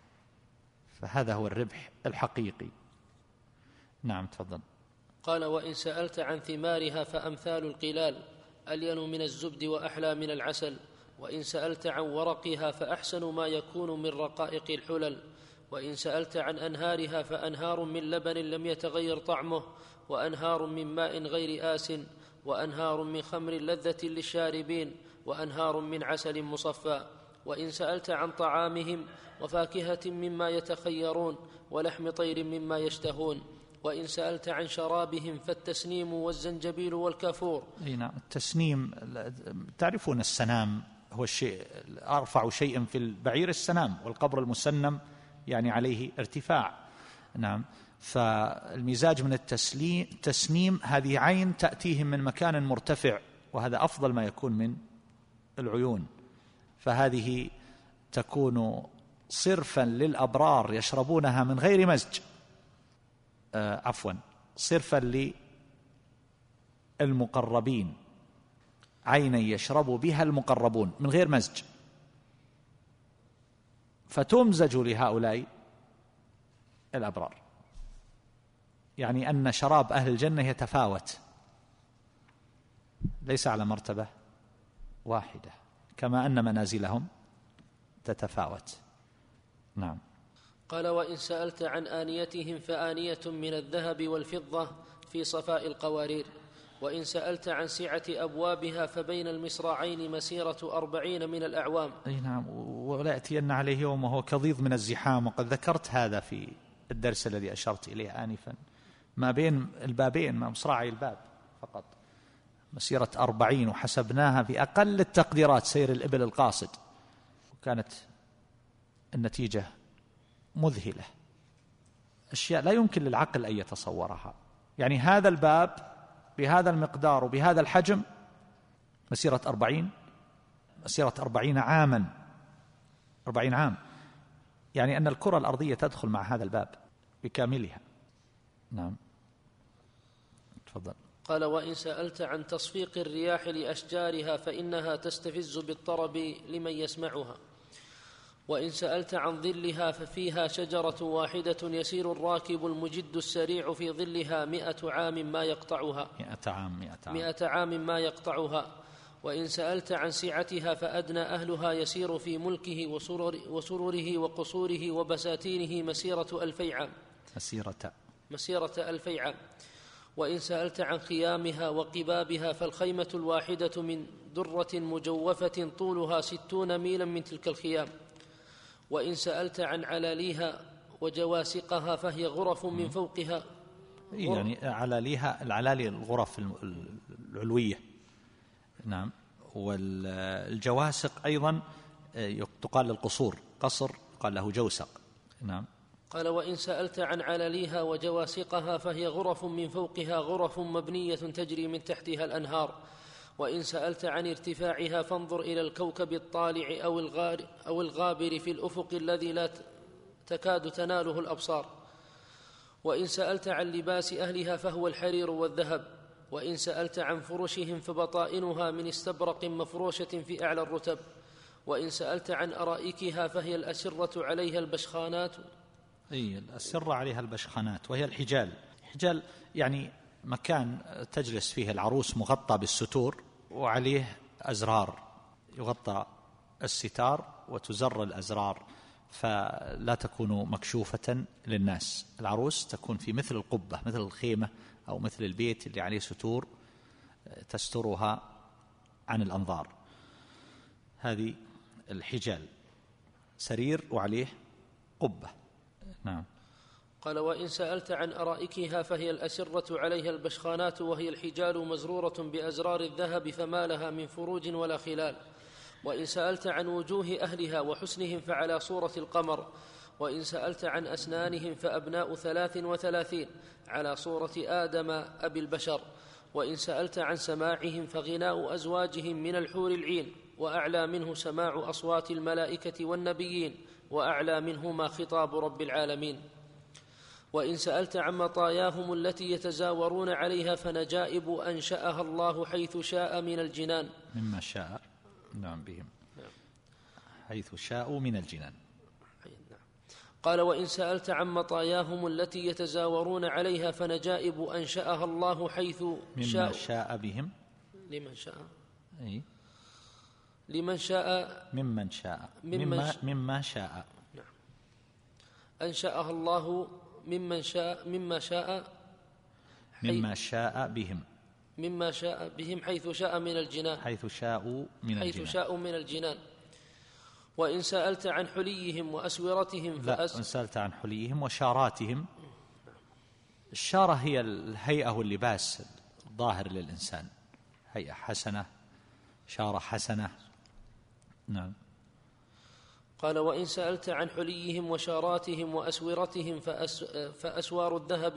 فهذا هو الربح الحقيقي. نعم تفضل. قال: وإن سألت عن ثمارها فأمثال القلال ألين من الزبد وأحلى من العسل، وإن سألت عن ورقها فأحسن ما يكون من رقائق الحلل، وإن سألت عن أنهارها فأنهار من لبن لم يتغير طعمه، وأنهار من ماء غير آس، وأنهار من خمر لذة للشاربين، وأنهار من عسل مصفى. وإن سألت عن طعامهم وفاكهة مما يتخيرون، ولحم طير مما يشتهون. وإن سألت عن شرابهم فالتسنيم والزنجبيل والكافور. نعم، التسنيم تعرفون السنام هو الشيء أرفع شيء في البعير، السنام، والقبر المسنم يعني عليه ارتفاع. نعم، فالمزاج من التسنيم هذه عين تأتيهم من مكان مرتفع، وهذا أفضل ما يكون من العيون، فهذه تكون صرفا للأبرار يشربونها من غير مزج، صرفا للمقربين، عينا يشرب بها المقربون من غير مزج، فتمزج لهؤلاء الأبرار. يعني أن شراب أهل الجنة يتفاوت، ليس على مرتبة واحدة، كما أن منازلهم تتفاوت. نعم. قال: وإن سألت عن آنيتهم فآنية من الذهب والفضة في صفاء القوارير. وإن سألت عن سعة أبوابها فبين المصراعين مسيرة 40 من الأعوام. أي نعم، ولا يأتين عليه يوم وهو كظيظ من الزحام، وقد ذكرت هذا في الدرس الذي أشرت إليه آنفا، ما بين البابين، ما مصراعي الباب فقط مسيرة 40، وحسبناها بأقل التقديرات سير الإبل القاصد، وكانت النتيجة مذهلة، أشياء لا يمكن للعقل أن يتصورها. يعني هذا الباب بهذا المقدار وبهذا الحجم مسيرة 40 عاما، 40 عام، يعني أن الكرة الأرضية تدخل مع هذا الباب بكاملها. نعم تفضل. قال: وإن سألت عن تصفيق الرياح لأشجارها فإنها تستفز بالطرب لمن يسمعها. وإن سألت عن ظلها ففيها شجرة واحدة يسير الراكب المجد السريع في ظلها 100 عام ما يقطعها. 100 عام ما يقطعها. وإن سألت عن سعتها فأدنى أهلها يسير في ملكه وسرره وقصوره وبساتينه مسيرة 2000 عام. مسيرة 2000 عام. وإن سألت عن خيامها وقبابها فالخيمة الواحدة من درة مجوفة طولها 60 ميلا من تلك الخيام. وإن سألت عن علاليها وجواسقها فهي غرف من فوقها. يعني علاليها، العلالي الغرف العلوية. نعم. والجواسق أيضا تقال للقصور، قصر قال له جوسق. نعم. قال: وإن سألت عن علاليها وجواسقها فهي غرف من فوقها غرف مبنية تجري من تحتها الأنهار. وإن سألت عن ارتفاعها فانظر إلى الكوكب الطالع أو الغابر في الأفق الذي لا تكاد تناله الأبصار. وإن سألت عن لباس أهلها فهو الحرير والذهب، وإن سألت عن فرشهم فبطائنها من استبرق مفروشة في أعلى الرتب، وإن سألت عن أرائكها فهي الأسرة عليها البشخانات. أي الأسرة عليها البشخانات، وهي الحجال. الحجال يعني مكان تجلس فيه العروس مغطى بالستور وعليه أزرار، يغطى الستار وتزر الأزرار فلا تكون مكشوفة للناس. العروس تكون في مثل القبة، مثل الخيمة أو مثل البيت اللي عليه ستور تسترها عن الأنظار. هذه الحجال، سرير وعليه قبة. نعم. قال: وإن سألت عن أرائكها فهي الأسرة عليها البشخانات، وهي الحجال مزرورة بأزرار الذهب فما لها من فروج ولا خلال. وإن سألت عن وجوه أهلها وحسنهم فعلى صورة القمر. وإن سألت عن أسنانهم فأبناء 33 على صورة آدم أبي البشر. وإن سألت عن سماعهم فغناء أزواجهم من الحور العين، وأعلى منه سماع أصوات الملائكة والنبيين، وأعلى منهما خطاب رب العالمين. وإن سألت عن مطاياهم التي يتزاورون عليها فنجائب أنشأها الله حيث شاء من الجنان. مما شاء، نعم، بهم حيث شاءوا من الجنان. قال: وإن سألت عن مطاياهم التي يتزاورون عليها فنجائب أنشأها الله حيث مما شاء بهم، لمن شاء، أي لمن شاء، ممن شاء، مما شاء. نعم. أنشأها الله مما شاء بهم، مما شاء بهم حيث شاء من الجنان، حيث شاءوا من الجنان. وإن سألت عن حليهم وأسورتهم وإن سألت عن حليهم وشاراتهم. الشارة هي الهيئة واللباس الظاهر للإنسان، هيئة حسنة، شارة حسنة. نعم. قال: وإن سألت عن حليهم وشاراتهم وأسورتهم فأساور الذهب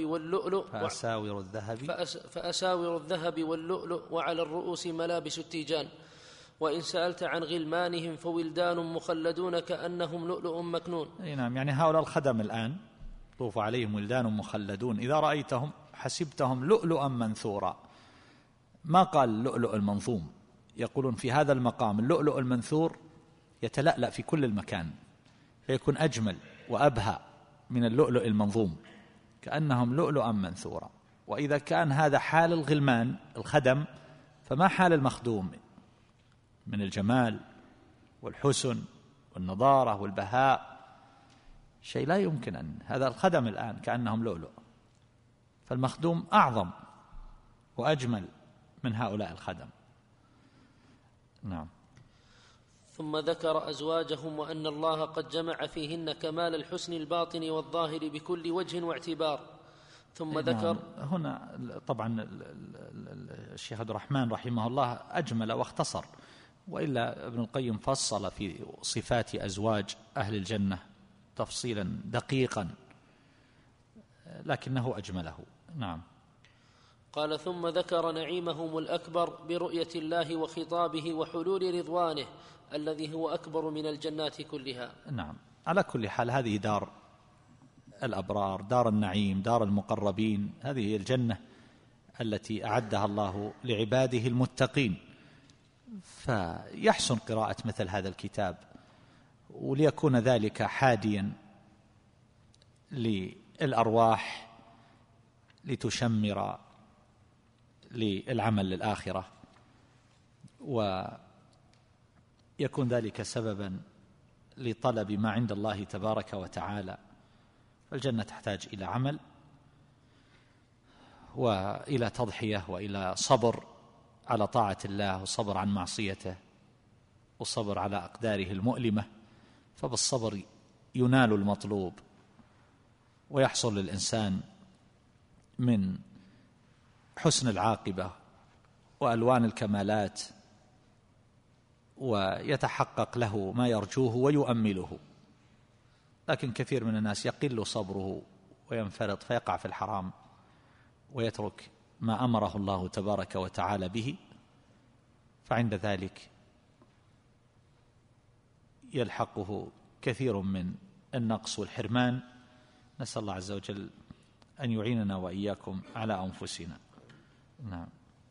واللؤلؤ، وعلى الرؤوس ملابس التيجان. وإن سألت عن غلمانهم فولدان مخلدون كأنهم لؤلؤ مكنون. نعم، يعني هؤلاء الخدم الآن طوف عليهم ولدان مخلدون، إذا رأيتهم حسبتهم لؤلؤا منثورا. ما قال اللؤلؤ المنظوم، يقولون في هذا المقام اللؤلؤ المنثور يتلألأ في كل المكان فيكون أجمل وأبهى من اللؤلؤ المنظوم، كأنهم لؤلؤا منثورا. وإذا كان هذا حال الغلمان الخدم، فما حال المخدوم من الجمال والحسن والنضارة والبهاء؟ شيء لا يمكن أن هذا الخدم الآن كأنهم لؤلؤ، فالمخدوم أعظم وأجمل من هؤلاء الخدم. نعم. ثم ذكر أزواجهم وأن الله قد جمع فيهن كمال الحسن الباطن والظاهر بكل وجه واعتبار. ثم ذكر هنا طبعا الشيخ عبد الرحمن رحمه الله أجمل واختصر، وإلا ابن القيم فصل في صفات أزواج أهل الجنة تفصيلا دقيقا، لكنه أجمله. نعم. قال: ثم ذكر نعيمهم الأكبر برؤية الله وخطابه وحلول رضوانه الذي هو أكبر من الجنات كلها. نعم. على كل حال هذه دار الأبرار، دار النعيم، دار المقربين، هذه هي الجنة التي أعدها الله لعباده المتقين. فيحسن قراءة مثل هذا الكتاب، وليكون ذلك حاديا للأرواح لتشمر للعمل للآخرة، ويكون ذلك سببا لطلب ما عند الله تبارك وتعالى. فالجنة تحتاج إلى عمل وإلى تضحية وإلى صبر على طاعة الله، وصبر عن معصيته، وصبر على أقداره المؤلمة. فبالصبر ينال المطلوب ويحصل للإنسان من حسن العاقبة وألوان الكمالات، ويتحقق له ما يرجوه ويؤمله. لكن كثير من الناس يقل صبره وينفرط فيقع في الحرام ويترك ما أمره الله تبارك وتعالى به، فعند ذلك يلحقه كثير من النقص والحرمان. نسأل الله عز وجل أن يعيننا وإياكم على أنفسنا. نعم.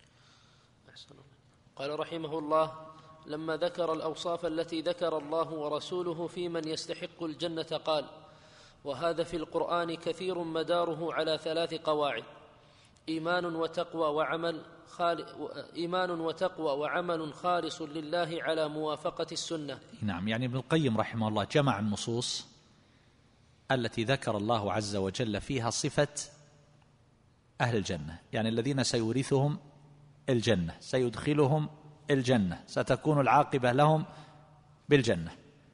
قال رحمه الله: لما ذكر الأوصاف التي ذكر الله ورسوله في من يستحق الجنة قال: وهذا في القرآن كثير مداره على 3 قواعد: إيمان وتقوى وعمل خالص لله على موافقة السنة. نعم، يعني ابن القيم رحمه الله جمع النصوص التي ذكر الله عز وجل فيها صفة أهل الجنة، يعني الذين سيورثهم الجنة، سيدخلهم الجنة، ستكون العاقبة لهم بالجنة،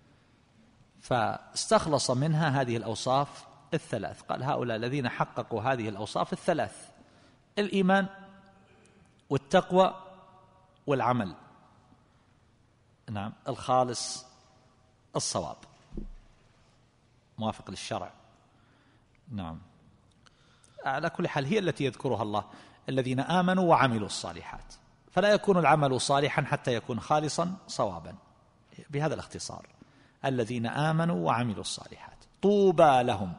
فاستخلص منها هذه الأوصاف 3. قال: هؤلاء الذين حققوا هذه الأوصاف 3: الإيمان والتقوى والعمل، نعم، الخالص الصواب موافق للشرع. نعم. على كل حال هي التي يذكرها الله: الذين آمنوا وعملوا الصالحات، فلا يكون العمل صالحا حتى يكون خالصا صوابا، بهذا الاختصار: الذين آمنوا وعملوا الصالحات طوبى لهم.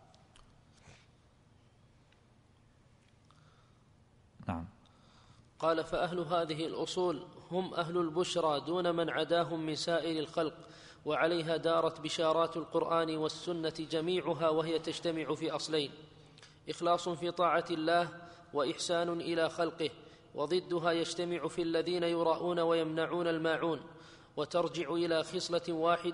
نعم. قال: فأهل هذه الأصول هم أهل البشرى دون من عداهم من سائر الخلق، وعليها دارت بشارات القرآن والسنة جميعها، وهي تجتمع في أصلين: إخلاص في طاعة الله، وإحسان إلى خلقه. وضدها يجتمع في الذين يراءون ويمنعون الماعون، وترجع إلى خصلة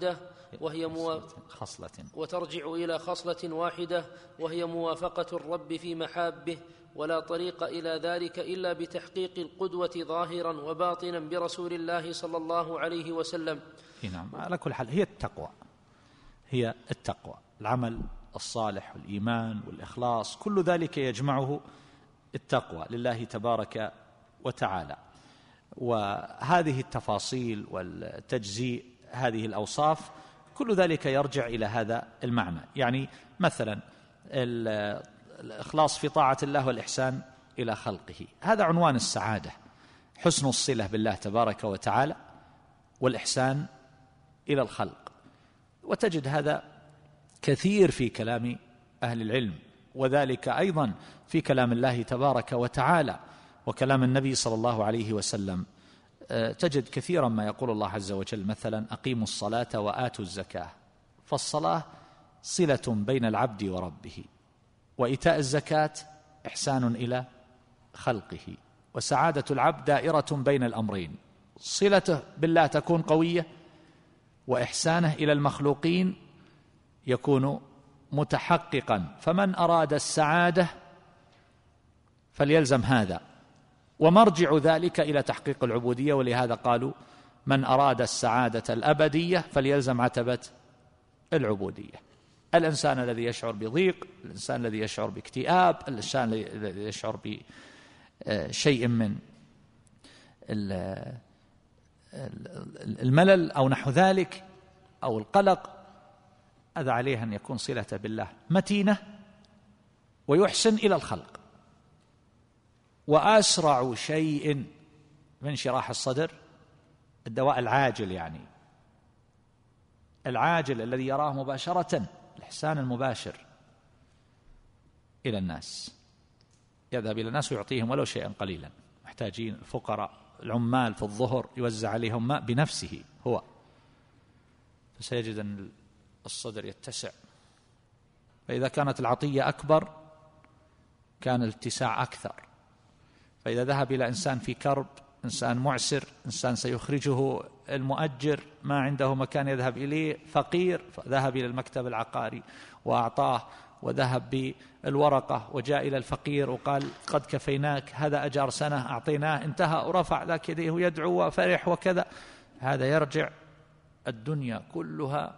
واحدة وهي موافقة الرب في محابه، ولا طريق إلى ذلك إلا بتحقيق القدوة ظاهرا وباطنا برسول الله صلى الله عليه وسلم. نعم. على كل حال هي التقوى، العمل الصالح والإيمان والإخلاص، كل ذلك يجمعه التقوى لله تبارك وتعالى. وهذه التفاصيل والتجزيء هذه الأوصاف كل ذلك يرجع إلى هذا المعنى. يعني مثلا الإخلاص في طاعة الله والإحسان إلى خلقه، هذا عنوان السعادة: حسن الصلة بالله تبارك وتعالى والإحسان إلى الخلق. وتجد هذا كثير في كلام أهل العلم، وذلك أيضا في كلام الله تبارك وتعالى وكلام النبي صلى الله عليه وسلم. تجد كثيرا ما يقول الله عز وجل مثلا: أقيموا الصلاة وآتوا الزكاة. فالصلاة صلة بين العبد وربه، وإيتاء الزكاة إحسان إلى خلقه، وسعادة العبد دائرة بين الأمرين: صلته بالله تكون قوية، وإحسانه إلى المخلوقين يكون متحققا. فمن أراد السعادة فليلزم هذا، ومرجع ذلك إلى تحقيق العبودية. ولهذا قالوا: من أراد السعادة الأبدية فليلزم عتبة العبودية. الإنسان الذي يشعر بضيق، الإنسان الذي يشعر باكتئاب، الإنسان الذي يشعر بشيء من الملل أو نحو ذلك أو القلق، هذا عليه أن يكون صلة بالله متينة ويحسن إلى الخلق. وأسرع شيء من انشراح الصدر الدواء العاجل، يعني العاجل الذي يراه مباشرة، الإحسان المباشر إلى الناس، يذهب إلى الناس ويعطيهم ولو شيئا قليلا، محتاجين، الفقراء، العمال في الظهر يوزع عليهم ماء بنفسه هو، فسيجد أن الصدر يتسع. فإذا كانت العطية أكبر كان الاتساع أكثر. فإذا ذهب إلى إنسان في كرب، إنسان معسر، إنسان سيخرجه المؤجر، ما عنده مكان يذهب إليه، فقير، فذهب إلى المكتب العقاري وأعطاه، وذهب بالورقة وجاء إلى الفقير وقال: قد كفيناك، هذا أجار سنة، أعطيناه، انتهى، ورفع ذاك يديه يدعو وفرح وكذا. هذا يرجع الدنيا كلها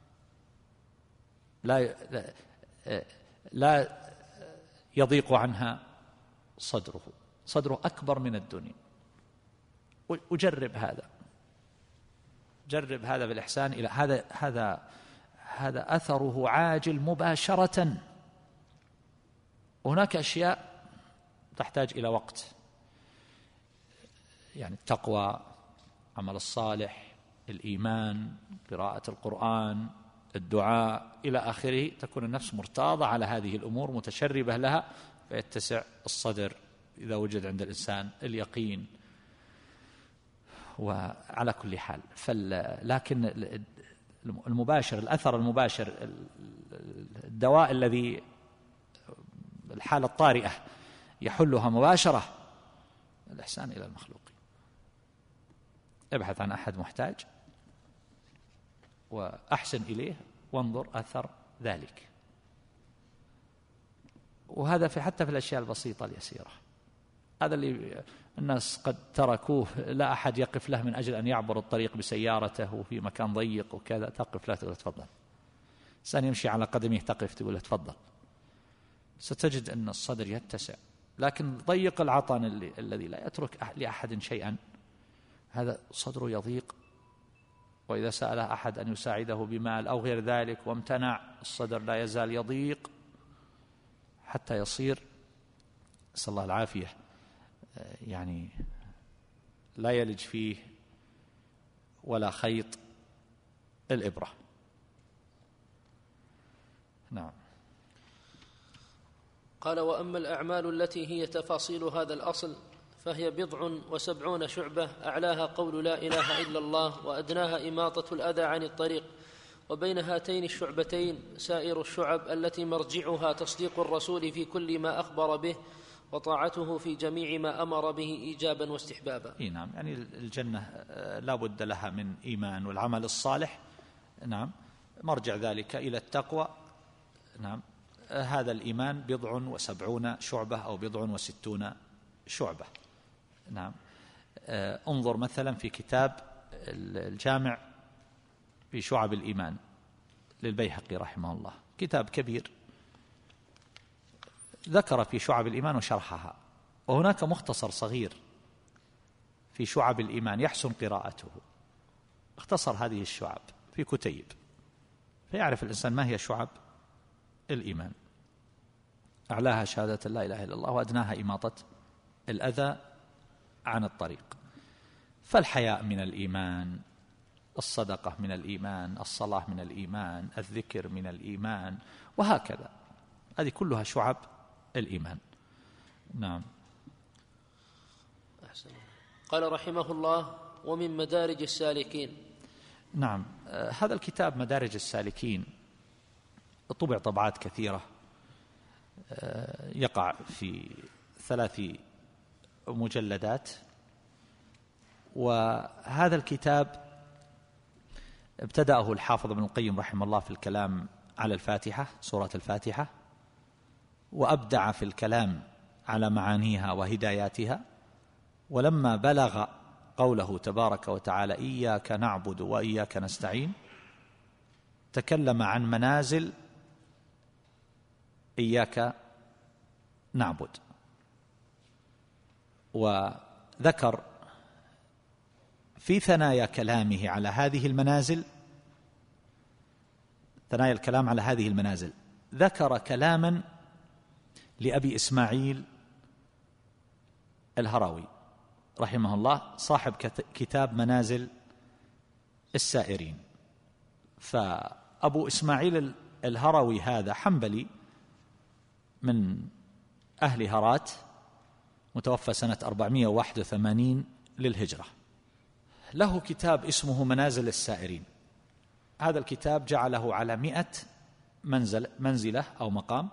لا يضيق عنها صدره أكبر من الدنيا. وجرب هذا، جرب هذا بالإحسان إلى هذا أثره عاجل مباشرة. وهناك أشياء تحتاج إلى وقت، يعني التقوى، عمل الصالح، الإيمان، قراءة القرآن، الدعاء إلى آخره، تكون النفس مرتاضة على هذه الأمور متشربة لها، فيتسع الصدر إذا وجد عند الإنسان اليقين. وعلى كل حال لكن المباشر، الأثر المباشر، الدواء الذي الحالة الطارئة يحلها مباشرة، الإحسان إلى المخلوقين. ابحث عن أحد محتاج وأحسن إليه وانظر أثر ذلك. وهذا حتى في الأشياء البسيطة اليسيرة. هذا اللي الناس قد تركوه، لا أحد يقف له من أجل أن يعبر الطريق بسيارته وفي مكان ضيق وكذا، تقف له تقول تفضل. إنسان يمشي على قدمه تقف تقول له تفضل، ستجد أن الصدر يتسع. لكن ضيق العطن الذي لا يترك لأحد شيئا، هذا صدره يضيق. وإذا سأله أحد أن يساعده بمال أو غير ذلك وامتنع، الصدر لا يزال يضيق حتى يصير، نسأل الله العافية، يعني لا يلج فيه ولا خيط الإبرة. نعم. قال: وأما الأعمال التي هي تفاصيل هذا الأصل فهي 70 شعبة، أعلاها قول لا إله إلا الله، وأدناها إماطة الأذى عن الطريق، وبين هاتين الشعبتين سائر الشعب التي مرجعها تصديق الرسول في كل ما أخبر به، وطاعته في جميع ما أمر به إيجابا واستحبابا. نعم، يعني الجنة لا بد لها من إيمان والعمل الصالح. نعم، مرجع ذلك إلى التقوى. نعم، هذا الإيمان 70 شعبة أو 60 شعبة. نعم. انظر مثلا في كتاب الجامع في شعب الإيمان للبيهقي رحمه الله، كتاب كبير ذكر في شعب الإيمان وشرحها، وهناك مختصر صغير في شعب الإيمان يحسن قراءته، اختصر هذه الشعب في كتيب، فيعرف الإنسان ما هي شعب الإيمان. أعلاها شهادة لا إله إلا الله، وأدناها إماطة الأذى عن الطريق. فالحياء من الإيمان، الصدقة من الإيمان، الصلاة من الإيمان، الذكر من الإيمان، وهكذا، هذه كلها شعب الإيمان. نعم. أحسن. قال رحمه الله: ومن مدارج السالكين. نعم، هذا الكتاب مدارج السالكين طبع طبعات كثيرة، يقع في 3 مجلدات. وهذا الكتاب ابتدأه الحافظ ابن القيم رحمه الله في الكلام على الفاتحة، سورة الفاتحة، وأبدع في الكلام على معانيها وهداياتها. ولما بلغ قوله تبارك وتعالى إياك نعبد وإياك نستعين، تكلم عن منازل إياك نعبد، وذكر في ثنايا كلامه على هذه المنازل، ثنايا الكلام على هذه المنازل، ذكر كلاما لأبي إسماعيل الهروي رحمه الله، صاحب كتاب منازل السائرين. فأبو إسماعيل الهروي هذا حنبلي من أهل هرات، متوفى سنة 481 للهجرة، له كتاب اسمه منازل السائرين. هذا الكتاب جعله على 100 منزلة أو مقام،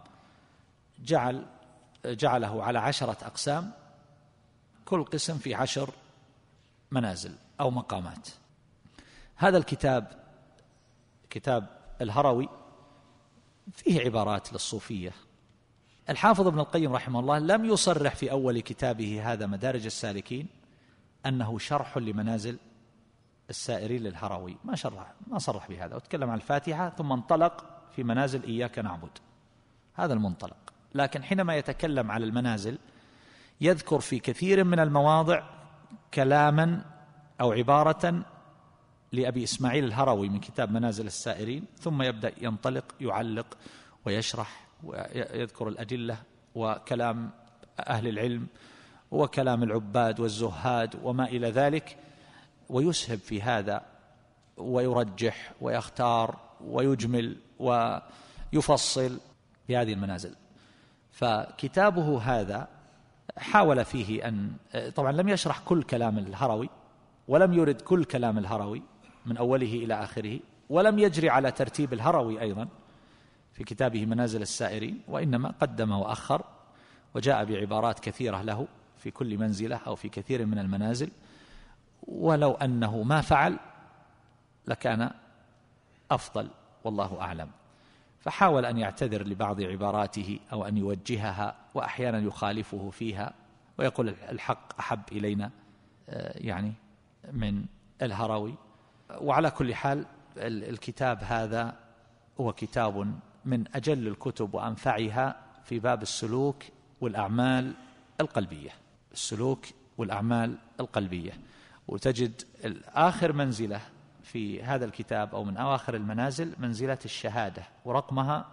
جعله على 10 أقسام، كل قسم في 10 منازل أو مقامات. هذا الكتاب، كتاب الهروي، فيه عبارات للصوفية. الحافظ ابن القيم رحمه الله لم يصرح في أول كتابه هذا مدارج السالكين أنه شرح لمنازل السائرين للهروي، ما صرح بهذا، وتكلم عن الفاتحة ثم انطلق في منازل إياك نعبد، هذا المنطلق. لكن حينما يتكلم على المنازل يذكر في كثير من المواضع كلاما أو عبارة لأبي إسماعيل الهروي من كتاب منازل السائرين، ثم يبدأ ينطلق يعلق ويشرح ويذكر الأدلة وكلام أهل العلم وكلام العباد والزهاد وما إلى ذلك، ويسهب في هذا ويرجح ويختار ويجمل ويفصل بهذه المنازل. فكتابه هذا حاول فيه طبعا لم يشرح كل كلام الهروي، ولم يرد كل كلام الهروي من أوله إلى آخره، ولم يجري على ترتيب الهروي أيضا في كتابه منازل السائرين، وإنما قدم وأخر، وجاء بعبارات كثيرة له في كل منزلة أو في كثير من المنازل، ولو أنه ما فعل لكان أفضل والله أعلم. فحاول أن يعتذر لبعض عباراته أو أن يوجهها، وأحيانا يخالفه فيها ويقول الحق أحب إلينا يعني من الهروي. وعلى كل حال الكتاب هذا هو كتاب من أجل الكتب وأنفعها في باب السلوك والأعمال القلبية، السلوك والأعمال القلبية. وتجد آخر منزلة في هذا الكتاب أو من أواخر المنازل منزلة الشهادة، ورقمها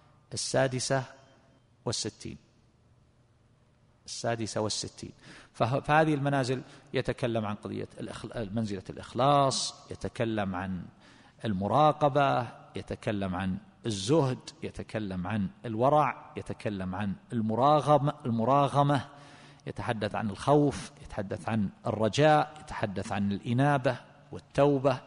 66. فهذه المنازل يتكلم عن قضية منزلة الإخلاص، يتكلم عن المراقبة، يتكلم عن الزهد، يتكلم عن الورع، يتكلم عن المراغمة، يتحدث عن الخوف، يتحدث عن الرجاء، يتحدث عن الإنابة والتوبة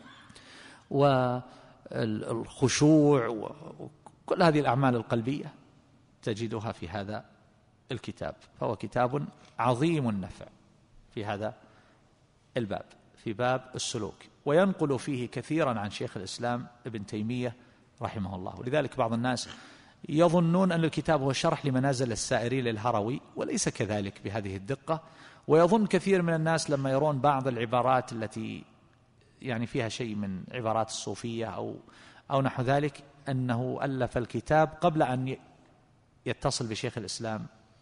والخشوع، وكل هذه الأعمال القلبية تجدها في هذا الكتاب. فهو كتاب عظيم النفع في هذا الباب، في باب السلوك، وينقل فيه كثيرا عن شيخ الإسلام ابن تيمية رحمه الله. ولذلك بعض الناس يظنون أن الكتاب هو شرح لمنازل السائرين للهروي، وليس كذلك بهذه الدقة. ويظن كثير من الناس لما يرون بعض العبارات التي يعني فيها شيء من عبارات الصوفية أو نحو ذلك أنه ألف الكتاب قبل أن يتصل بشيخ الإسلام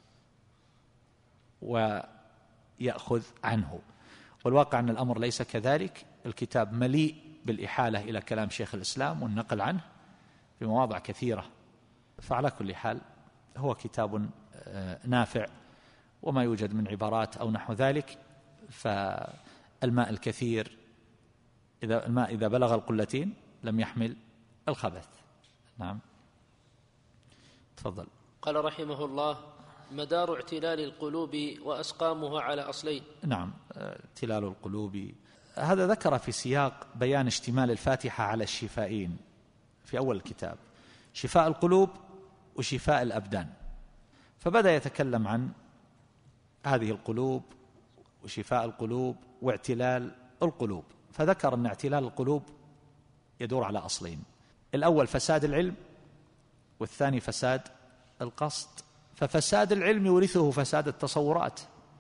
ويأخذ عنه. والواقع أن الأمر ليس كذلك. الكتاب مليء بالإحالة إلى كلام شيخ الإسلام والنقل عنه في مواضع كثيرة. فعلى كل حال هو كتاب نافع، وما يوجد من عبارات أو نحو ذلك. فالماء الكثير إذا بلغ القلتين لم يحمل الخبث. نعم، تفضل. قال رحمه الله: مدار اعتلال القلوب وأسقامها على أصلين. نعم، اعتلال القلوب هذا ذكر في سياق بيان اشتمال الفاتحة على الشفائين في أول الكتاب، شفاء القلوب وشفاء الأبدان. فبدأ يتكلم عن هذه القلوب وشفاء القلوب واعتلال القلوب. فذكر أن اعتلال القلوب يدور على أصلين: الأول فساد العلم، والثاني فساد القصد. ففساد العلم يورثه فساد التصورات،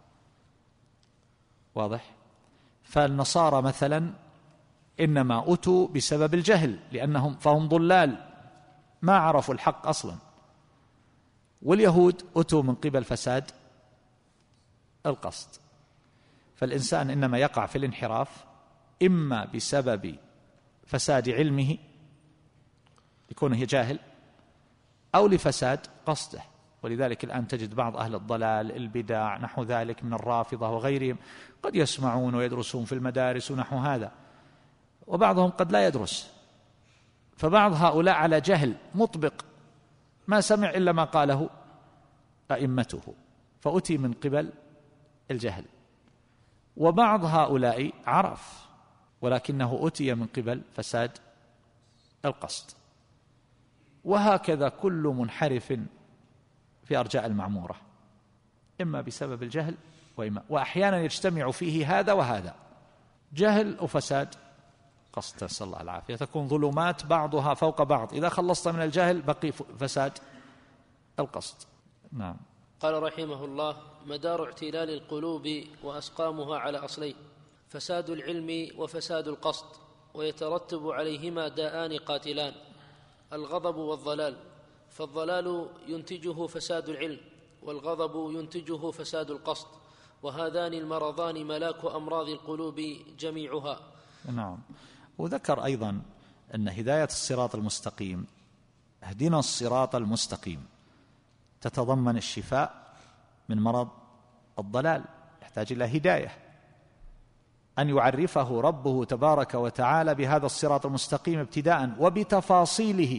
واضح؟ فالنصارى مثلا إنما أتوا بسبب الجهل فهم ضلال ما عرفوا الحق أصلا، واليهود أتوا من قبل فساد القصد. فالإنسان إنما يقع في الانحراف إما بسبب فساد علمه لكونه جاهل، أو لفساد قصده. ولذلك الآن تجد بعض أهل الضلال البدع نحو ذلك من الرافضة وغيرهم قد يسمعون ويدرسون في المدارس ونحو هذا، وبعضهم قد لا يدرس. فبعض هؤلاء على جهل مطبق ما سمع إلا ما قاله أئمته، فأتي من قبل الجهل. وبعض هؤلاء عرف ولكنه أتي من قبل فساد القصد. وهكذا كل منحرف في أرجاء المعمورة، إما بسبب الجهل وأحيانا يجتمع فيه هذا وهذا، جهل وفساد قصد، نسأل الله العافية. تكون ظلمات بعضها فوق بعض، إذا خلصت من الجهل بقي فساد القصد. نعم. قال رحمه الله: مدار اعتلال القلوب وأسقامها على أصلين: فساد العلم وفساد القصد، ويترتب عليهما داءان قاتلان: الغضب والضلال. فالضلال ينتجه فساد العلم، والغضب ينتجه فساد القصد، وهذان المرضان ملاك أمراض القلوب جميعها. نعم. وذكر أيضا أن هداية الصراط المستقيم، اهدنا الصراط المستقيم، تتضمن الشفاء من مرض الضلال، يحتاج إلى هداية. أن يعرفه ربه تبارك وتعالى بهذا الصراط المستقيم ابتداء وبتفاصيله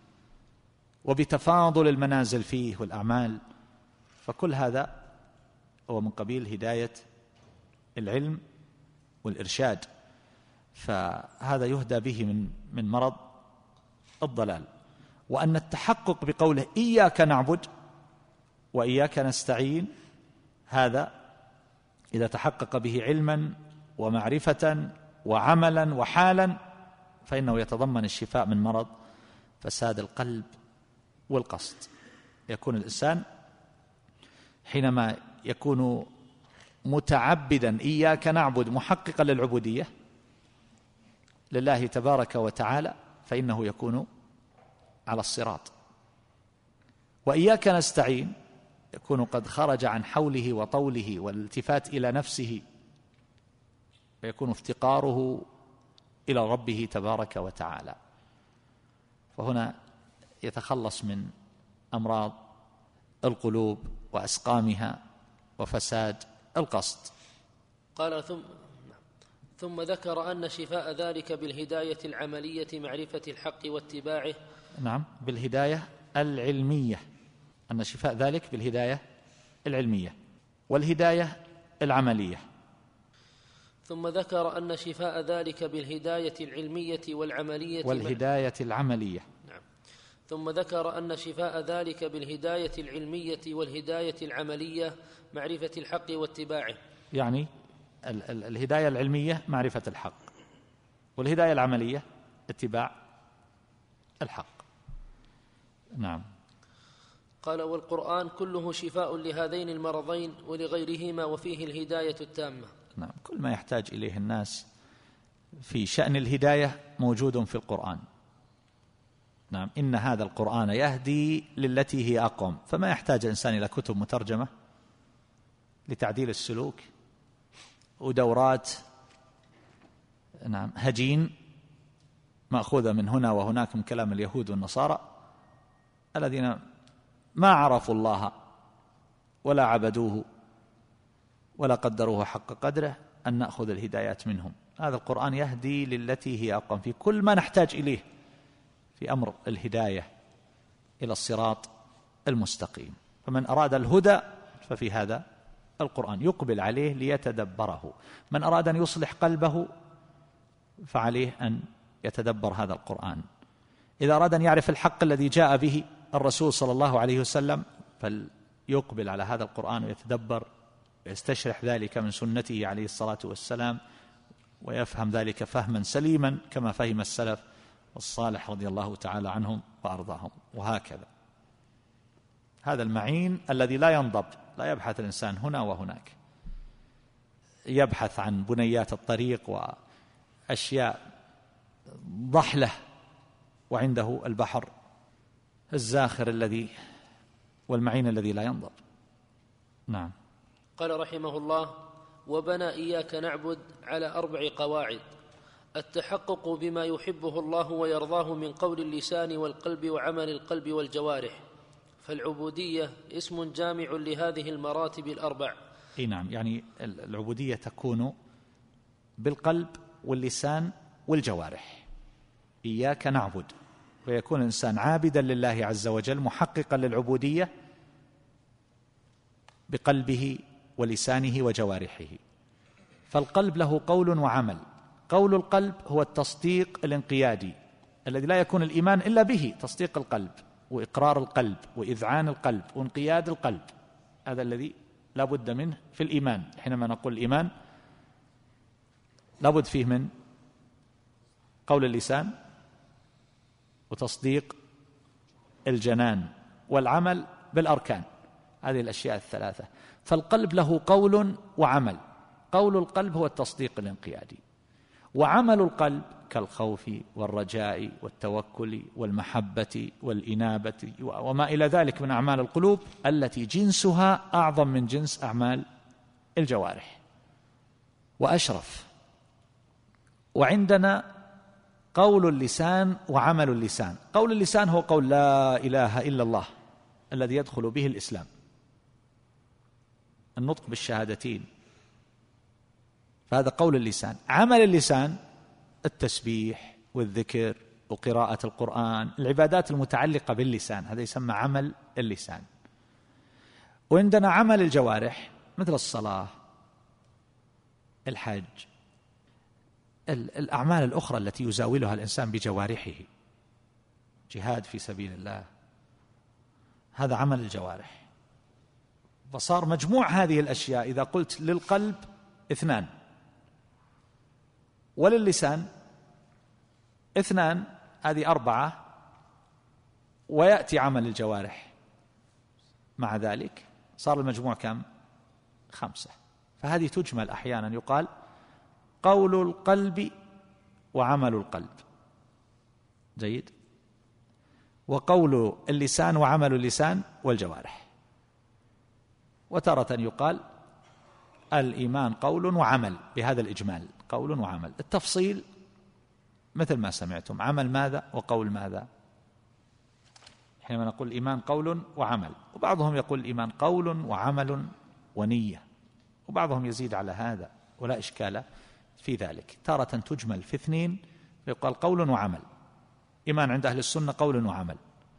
وبتفاضل المنازل فيه والأعمال، فكل هذا هو من قبيل هداية العلم والإرشاد، فهذا يهدى به من مرض الضلال. وأن التحقق بقوله إياك نعبد وإياك نستعين، هذا إذا تحقق به علما ومعرفة وعملا وحالا فإنه يتضمن الشفاء من مرض فساد القلب والقصد. يكون الإنسان حينما يكون متعبدا إياك نعبد محققا للعبودية لله تبارك وتعالى فإنه يكون على الصراط. وإياك نستعين يكون قد خرج عن حوله وطوله والالتفات إلى نفسه، فيكون افتقاره إلى ربه تبارك وتعالى، فهنا يتخلص من أمراض القلوب وأسقامها وفساد القصد. قال ثم ذكر أن شفاء ذلك بالهداية العملية معرفة الحق واتباعه. نعم، بالهداية العلمية، أن شفاء ذلك بالهداية العلمية والهداية العملية. ثم ذكر أن شفاء ذلك بالهداية العلمية والعملية والهداية العملية. نعم. ثم ذكر أن شفاء ذلك بالهداية العلمية والهداية العملية معرفة الحق واتباعه، يعني الهداية العلمية معرفة الحق، والهداية العملية اتباع الحق. نعم. قال والقرآن كله شفاء لهذين المرضين ولغيرهما وفيه الهداية التامة. نعم، كل ما يحتاج إليه الناس في شأن الهداية موجود في القرآن. نعم، إن هذا القرآن يهدي للتي هي أقوم، فما يحتاج الإنسان إلى كتب مترجمة لتعديل السلوك ودورات نعم هجين مأخوذة من هنا وهناك من كلام اليهود والنصارى الذين ما عرفوا الله ولا عبدوه ولا قدروه حق قدره، أن نأخذ الهدايات منهم. هذا القرآن يهدي للتي هي أقوم في كل ما نحتاج إليه في أمر الهداية إلى الصراط المستقيم. فمن أراد الهدى ففي هذا القرآن يقبل عليه ليتدبره. من أراد أن يصلح قلبه فعليه أن يتدبر هذا القرآن. إذا أراد أن يعرف الحق الذي جاء به الرسول صلى الله عليه وسلم فليقبل على هذا القرآن ويتدبر ويستشرح ذلك من سنته عليه الصلاة والسلام، ويفهم ذلك فهما سليما كما فهم السلف الصالح رضي الله تعالى عنهم وأرضاهم. وهكذا هذا المعين الذي لا ينضب، لا يبحث الإنسان هنا وهناك، يبحث عن بنيات الطريق وأشياء ضحلة وعنده البحر الزاخر الذي والمعين الذي لا ينضب. نعم. قال رحمه الله: وبنى إياك نعبد على 4 قواعد: التحقق بما يحبه الله ويرضاه من قول اللسان والقلب وعمل القلب والجوارح، فالعبودية اسم جامع لهذه المراتب ال4. نعم، يعني العبودية تكون بالقلب واللسان والجوارح. إياك نعبد، ويكون الإنسان عابدا لله عز وجل محققا للعبودية بقلبه ولسانه وجوارحه. فالقلب له قول وعمل. قول القلب هو التصديق الانقيادي الذي لا يكون الإيمان إلا به، تصديق القلب وإقرار القلب وإذعان القلب وانقياد القلب، هذا الذي لا بد منه في الإيمان. حينما نقول الإيمان لا بد فيه من قول اللسان وتصديق الجنان والعمل بالأركان، هذه الأشياء ال3. فالقلب له قول وعمل. قول القلب هو التصديق الانقيادي، وعمل القلب كالخوف والرجاء والتوكل والمحبة والإنابة وما إلى ذلك من أعمال القلوب التي جنسها أعظم من جنس أعمال الجوارح وأشرف. وعندنا قول اللسان وعمل اللسان. قول اللسان هو قول لا إله إلا الله الذي يدخل به الإسلام، النطق بالشهادتين فهذا قول اللسان. عمل اللسان التسبيح والذكر وقراءة القرآن، العبادات المتعلقة باللسان، هذا يسمى عمل اللسان. وعندنا عمل الجوارح مثل الصلاة، الحج، الأعمال الأخرى التي يزاولها الإنسان بجوارحه، جهاد في سبيل الله، هذا عمل الجوارح. فصار مجموع هذه الأشياء إذا قلت للقلب 2 وللسان 2، هذه 4، ويأتي عمل الجوارح مع ذلك، صار المجموع كم؟ 5. فهذه تجمل أحيانا، يقال قول القلب وعمل القلب، جيد، وقول اللسان وعمل اللسان والجوارح. وتارة يقال الإيمان قول وعمل، بهذا الإجمال، قول وعمل. التفصيل مثل ما سمعتم، عمل ماذا وقول ماذا. حينما نقول الإيمان قول وعمل، وبعضهم يقول الإيمان قول وعمل ونية، وبعضهم يزيد على هذا، ولا إشكال في ذلك. تارة تجمل في 2 يقال قول وعمل، إيمان عند أهل السنة قول وعمل،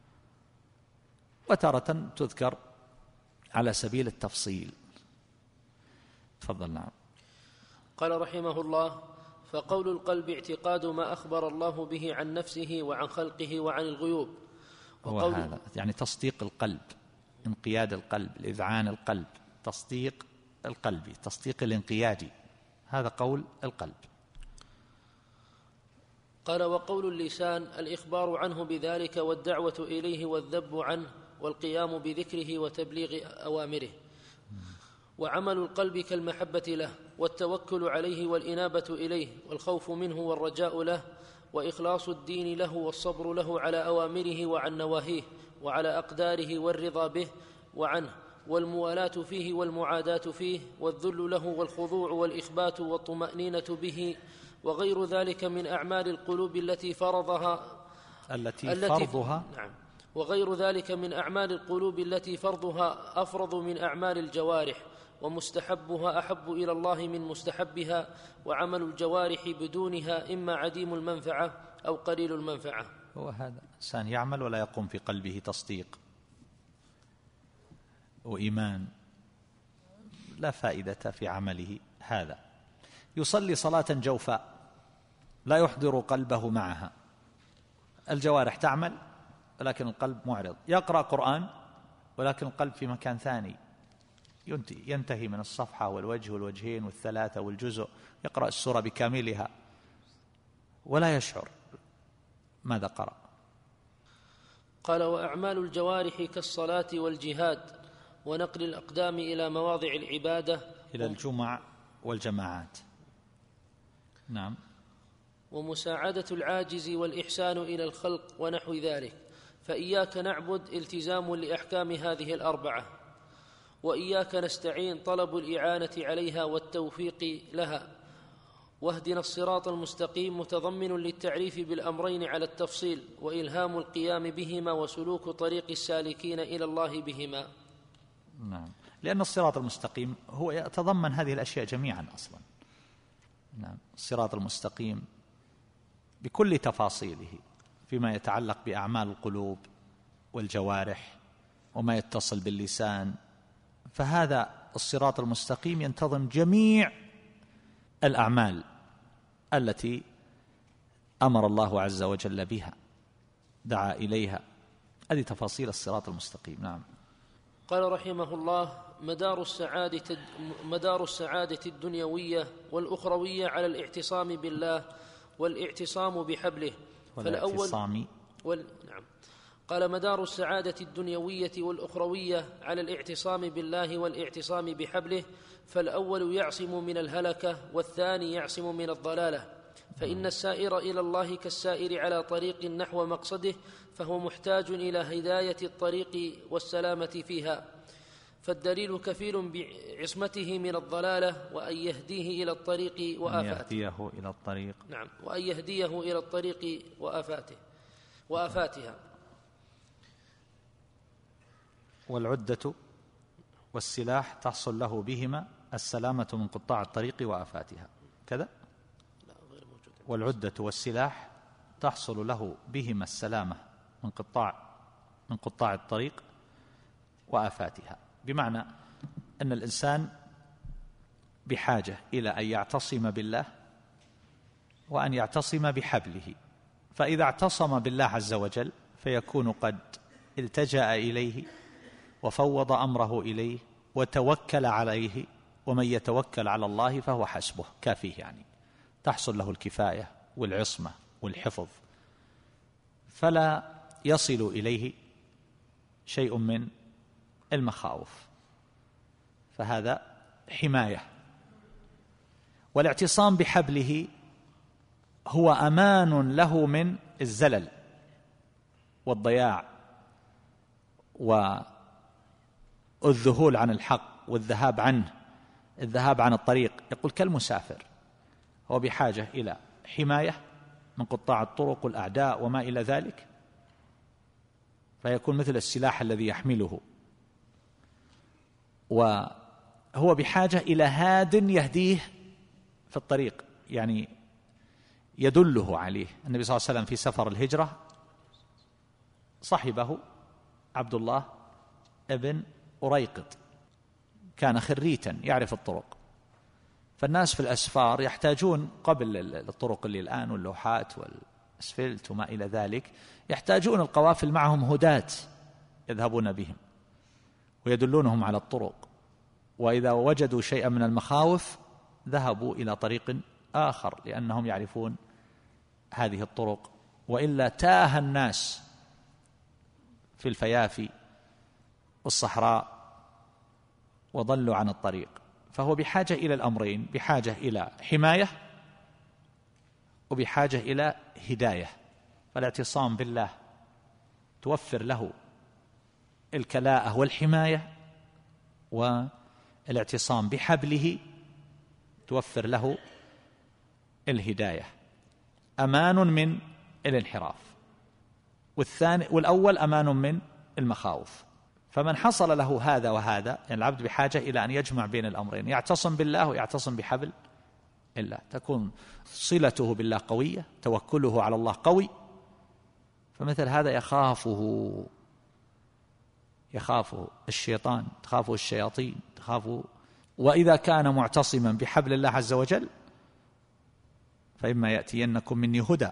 وتارة تذكر على سبيل التفصيل. تفضل. نعم. قال رحمه الله: فقول القلب اعتقاد ما أخبر الله به عن نفسه وعن خلقه وعن الغيوب. هو هذا يعني تصديق القلب، انقياد القلب، الإذعان القلب، تصديق القلب، تصديق الانقيادي، هذا قول القلب. قال: وقول اللسان الإخبار عنه بذلك والدعوة إليه والذب عنه والقيام بذكره وتبليغ أوامره. وعمل القلب كالمحبة له والتوكل عليه والإنابة إليه والخوف منه والرجاء له وإخلاص الدين له والصبر له على أوامره وعن نواهيه وعلى أقداره والرضا به وعنه والموالاة فيه والمعاداة فيه والذل له والخضوع والإخبات والطمأنينة به وغير ذلك من أعمال القلوب التي فرضها نعم. وغير ذلك من أعمال القلوب التي فرضها أفرض من أعمال الجوارح، ومستحبها أحب إلى الله من مستحبها، وعمل الجوارح بدونها إما عديم المنفعة أو قليل المنفعة. هو هذا إنسان يعمل ولا يقوم في قلبه تصديق وإيمان، لا فائدة في عمله. هذا يصلي صلاة جوفاء لا يحضر قلبه معها، الجوارح تعمل ولكن القلب معرض، يقرأ قرآن ولكن القلب في مكان ثاني، ينتهي من الصفحة والوجه والوجهين والثلاثة والجزء، يقرأ السورة بكاملها ولا يشعر ماذا قرأ. قال: وأعمال الجوارح كالصلاة والجهاد ونقل الأقدام إلى مواضع العبادة إلى الجمع والجماعات. نعم. ومساعدة العاجز والإحسان إلى الخلق ونحو ذلك. فإياك نعبد التزام لأحكام هذه 4، وإياك نستعين طلب الإعانة عليها والتوفيق لها. واهدنا الصراط المستقيم متضمن للتعريف بالأمرين على التفصيل، وإلهام القيام بهما وسلوك طريق السالكين إلى الله بهما. نعم، لأن الصراط المستقيم هو يتضمن هذه الأشياء جميعا أصلا. نعم، الصراط المستقيم بكل تفاصيله فيما يتعلق بأعمال القلوب والجوارح وما يتصل باللسان، فهذا الصراط المستقيم ينتظم جميع الأعمال التي أمر الله عز وجل بها، دعا إليها، هذه تفاصيل الصراط المستقيم. نعم. قال رحمه الله: مدار السعادة الدنيوية والأخروية على الاعتصام بالله والاعتصام بحبله. نعم. قال: مدار السعادة الدنيوية والأخروية على الاعتصام بالله والاعتصام بحبله، فالأول يعصم من الهلكة والثاني يعصم من الضلالة. فإن السائر إلى الله كالسائر على طريق نحو مقصده، فهو محتاج إلى هداية الطريق والسلامة فيها، فالدليل كفيل بعصمته من الضلالة وأن يهديه إلى الطريق وآفاتها. والعدة والسلاح تحصل له بهما السلامة من قطاع الطريق وآفاتها. كذا، والعدة والسلاح تحصل له بهما السلامة من قطاع الطريق وآفاتها. بمعنى أن الإنسان بحاجة إلى أن يعتصم بالله وأن يعتصم بحبله، فإذا اعتصم بالله عز وجل فيكون قد التجأ إليه وفوض أمره إليه وتوكل عليه، ومن يتوكل على الله فهو حسبه، كافيه، يعني تحصل له الكفاية والعصمة والحفظ، فلا يصل إليه شيء من المخاوف، فهذا حماية. والاعتصام بحبله هو أمان له من الزلل والضياع والذهول عن الحق والذهاب عنه، الذهاب عن الطريق. يقول كالمسافر، هو بحاجة إلى حماية من قطاع الطرق والأعداء وما إلى ذلك، فيكون مثل السلاح الذي يحمله، وهو بحاجة إلى هاد يهديه في الطريق، يعني يدله عليه. النبي صلى الله عليه وسلم في سفر الهجرة صحبه عبد الله ابن أريقط، كان خريتا يعرف الطرق، فالناس في الأسفار يحتاجون قبل الطرق اللي الآن واللوحات والأسفلت وما إلى ذلك، يحتاجون القوافل معهم هداة يذهبون بهم ويدلونهم على الطرق، وإذا وجدوا شيئا من المخاوف ذهبوا إلى طريق آخر لأنهم يعرفون هذه الطرق، وإلا تاه الناس في الفيافي والصحراء وضلوا عن الطريق. فهو بحاجة إلى الأمرين، بحاجة إلى حماية وبحاجة إلى هداية. فالاعتصام بالله توفر له الكلاءة والحماية، والاعتصام بحبله توفر له الهداية، أمان من الانحراف، والأول أمان من المخاوف. فمن حصل له هذا وهذا، يعني العبد بحاجة إلى أن يجمع بين الأمرين، يعتصم بالله ويعتصم بحبل الله، تكون صلته بالله قوية، توكله على الله قوي، فمثل هذا يخافه الشيطان، تخافه الشياطين، تخافه. وإذا كان معتصما بحبل الله عز وجل فإما يأتينكم مني هدى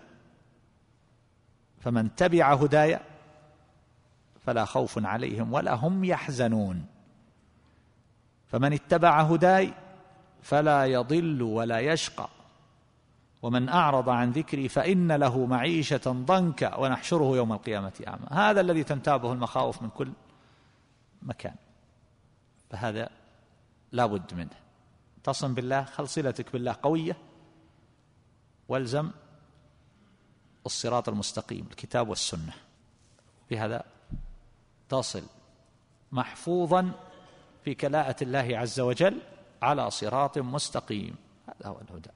فمن تبع هدايا فلا خوف عليهم ولا هم يحزنون. فمن اتبع هداي فلا يضل ولا يشقى، ومن أعرض عن ذكري فإن له معيشة ضنكا ونحشره يوم القيامة أعمى. هذا الذي تنتابه المخاوف من كل مكان، فهذا لا بد منه. تصم بالله، خل صلتك بالله قوية، والزم الصراط المستقيم، الكتاب والسنة، بهذا تصل محفوظا في كلاءة الله عز وجل على صراط مستقيم. هذا هو الهدى.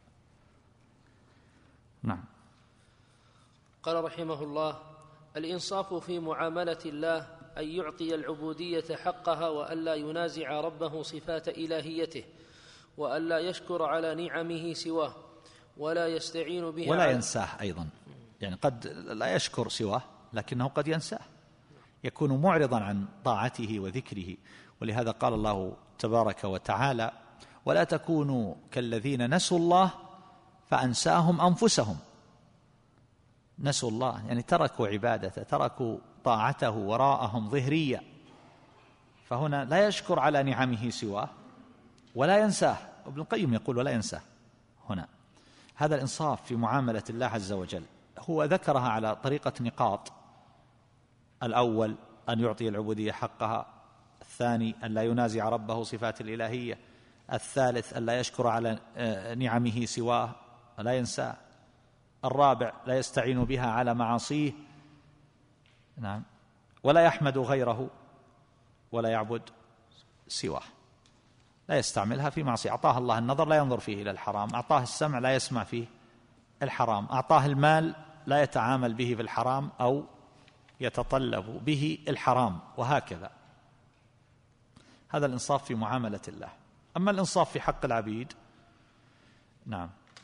نعم. قال رحمه الله: الإنصاف في معاملة الله أن يعطي العبودية حقها، وألا ينازع ربه صفات إلهيته، وألا يشكر على نعمه سواه، ولا يستعين به ولا ينساه أيضا، يعني قد لا يشكر سواه لكنه قد ينساه، يكون معرضا عن طاعته وذكره. ولهذا قال الله تبارك وتعالى: ولا تكونوا كالذين نسوا الله فأنساهم أنفسهم. نسوا الله يعني تركوا عبادته، تركوا طاعته وراءهم ظهريا، فهنا لا يشكر على نعمه سواه ولا ينساه. ابن القيم يقول ولا ينساه هنا. هذا الإنصاف في معاملة الله عز وجل هو ذكرها على طريقة نقاط: الأول أن يعطي العبودية حقها، الثاني أن لا ينازع ربه صفات الإلهية، الثالث أن لا يشكر على نعمه سواه ولا ينساه، الرابع لا يستعين بها على معاصيه، نعم، ولا يحمد غيره ولا يعبد سواه، لا يستعملها في معصية. أعطاه الله النظر لا ينظر فيه إلى الحرام، أعطاه السمع لا يسمع فيه الحرام، أعطاه المال لا يتعامل به في الحرام أو يتطلب به الحرام، وهكذا. هذا الإنصاف في معاملة الله. أما الإنصاف في حق العبيد، نعم،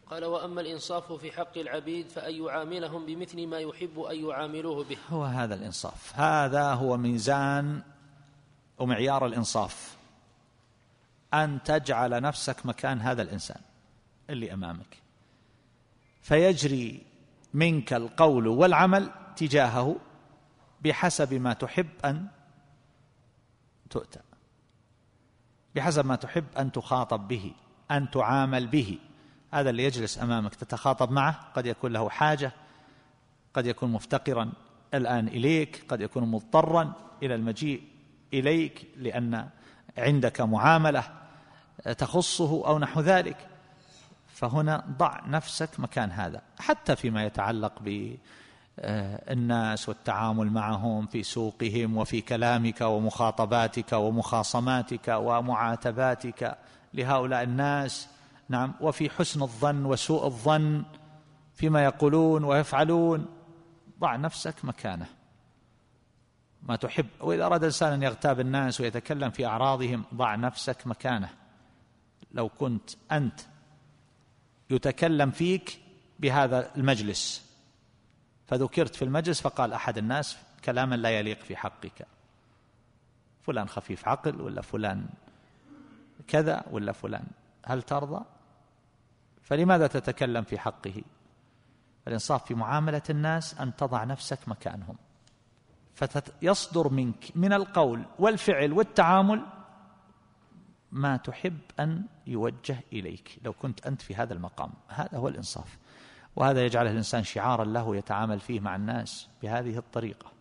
قال: وأما الإنصاف في حق العبيد فأن يعاملهم بمثل ما يحب أن يعاملوه به. هو هذا الإنصاف، هذا هو ميزان ومعيار الإنصاف، أن تجعل نفسك مكان هذا الإنسان اللي أمامك، فيجري منك القول والعمل تجاهه بحسب ما تحب أن تؤتى، بحسب ما تحب أن تخاطب به، أن تعامل به. هذا اللي يجلس أمامك تتخاطب معه قد يكون له حاجة، قد يكون مفتقرا الآن إليك، قد يكون مضطرا إلى المجيء إليك لأن عندك معاملة تخصه أو نحو ذلك. فهنا ضع نفسك مكان هذا، حتى فيما يتعلق بالناس والتعامل معهم في سوقهم وفي كلامك ومخاطباتك ومخاصماتك ومعاتباتك لهؤلاء الناس. نعم، وفي حسن الظن وسوء الظن فيما يقولون ويفعلون. ضع نفسك مكانه ما تحب. وإذا أراد إنسان أن يغتاب الناس ويتكلم في أعراضهم ضع نفسك مكانه. لو كنت أنت يتكلم فيك بهذا المجلس فذكرت في المجلس فقال أحد الناس كلاما لا يليق في حقك، فلان خفيف عقل ولا فلان كذا ولا فلان، هل ترضى؟ فلماذا تتكلم في حقه؟ الإنصاف في معاملة الناس أن تضع نفسك مكانهم، فيصدر منك من القول والفعل والتعامل ما تحب أن يوجه إليك لو كنت أنت في هذا المقام. هذا هو الإنصاف، وهذا يجعله الإنسان شعارا له يتعامل فيه مع الناس بهذه الطريقة،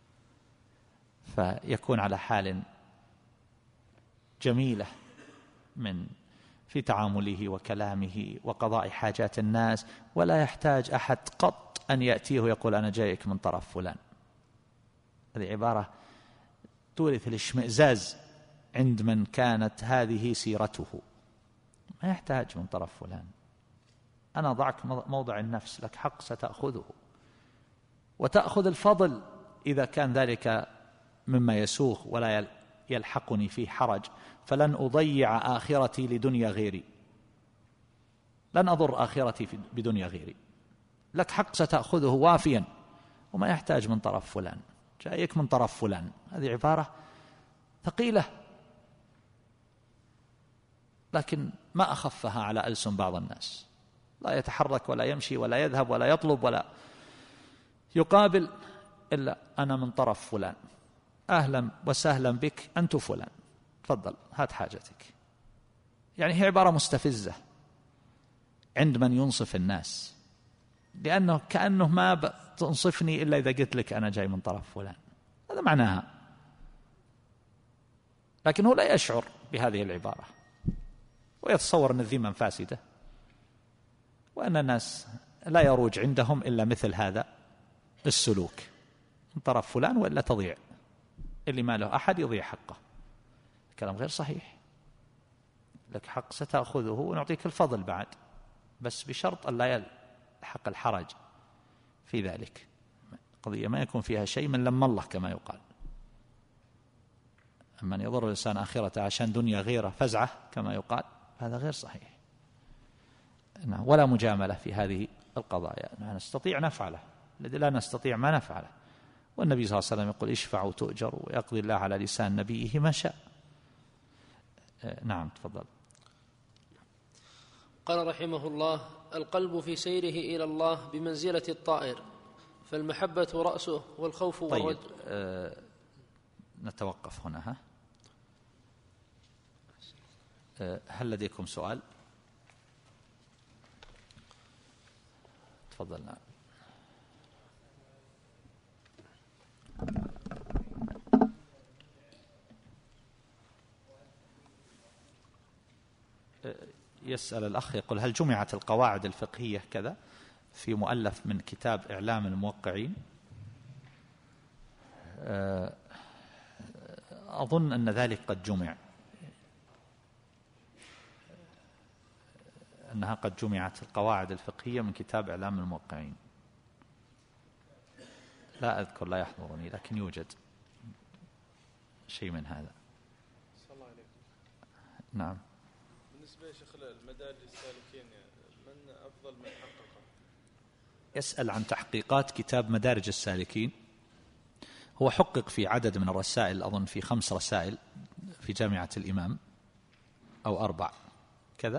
فيكون على حال جميلة في تعامله وكلامه وقضاء حاجات الناس، ولا يحتاج أحد قط أن يأتيه ويقول أنا جايك من طرف فلان. هذه عبارة تورث الاشمئزاز عند من كانت هذه سيرته. ما يحتاج من طرف فلان، أنا ضعك موضع النفس، لك حق ستأخذه، وتأخذ الفضل إذا كان ذلك مما يسوغ ولا يلحقني فيه حرج، فلن أضيع آخرتي لدنيا غيري، لن أضر آخرتي بدنيا غيري. لك حق ستأخذه وافيا، وما يحتاج من طرف فلان، جايك من طرف فلان. هذه عبارة ثقيلة، لكن ما أخفها على ألسن بعض الناس. لا يتحرك ولا يمشي ولا يذهب ولا يطلب ولا يقابل إلا أنا من طرف فلان، أهلا وسهلا بك أنت فلان، تفضل هات حاجتك. يعني هي عبارة مستفزة عند من ينصف الناس، لأنه كأنه ما تنصفني إلا إذا قلت لك أنا جاي من طرف فلان، هذا معناها. لكن هو لا يشعر بهذه العبارة، ويتصور أن الذمة فاسدة، وأن الناس لا يروج عندهم إلا مثل هذا السلوك من طرف فلان، وإلا تضيع، اللي ما له أحد يضيع حقه. كلام غير صحيح. لك حق ستأخذه ونعطيك الفضل بعد، بس بشرط أن لا يلحق الحرج في ذلك. قضية ما يكون فيها شيء من لم الله كما يقال. أما أن يضر الإنسان آخرته عشان دنيا غيره فزعة كما يقال، هذا غير صحيح. ولا مجاملة في هذه القضايا. نستطيع نفعله، الذي لا نستطيع ما نفعله. والنبي صلى الله عليه وسلم يقول اشفعوا تؤجروا، ويقضي الله على لسان نبيه ما شاء. نعم تفضل. قال رحمه الله: القلب في سيره إلى الله بمنزلة الطائر، فالمحبة رأسه والخوف طيب نتوقف هنا. هل لديكم سؤال؟ تفضلنا. يسأل الأخ يقول: هل جمعت القواعد الفقهية كذا في مؤلف من كتاب إعلام الموقعين؟ أظن أن ذلك قد جمع، أنها قد جمعت القواعد الفقهية من كتاب إعلام الموقعين. لا أذكر، لا يحضرني، لكن يوجد شيء من هذا. نعم. بالنسبة يا شيخ المدارج السالكين، من أفضل من حقق؟ يسأل عن تحقيقات كتاب مدارج السالكين. هو حقق في عدد من الرسائل، أظن في 5 رسائل في جامعة الإمام أو 4 كذا.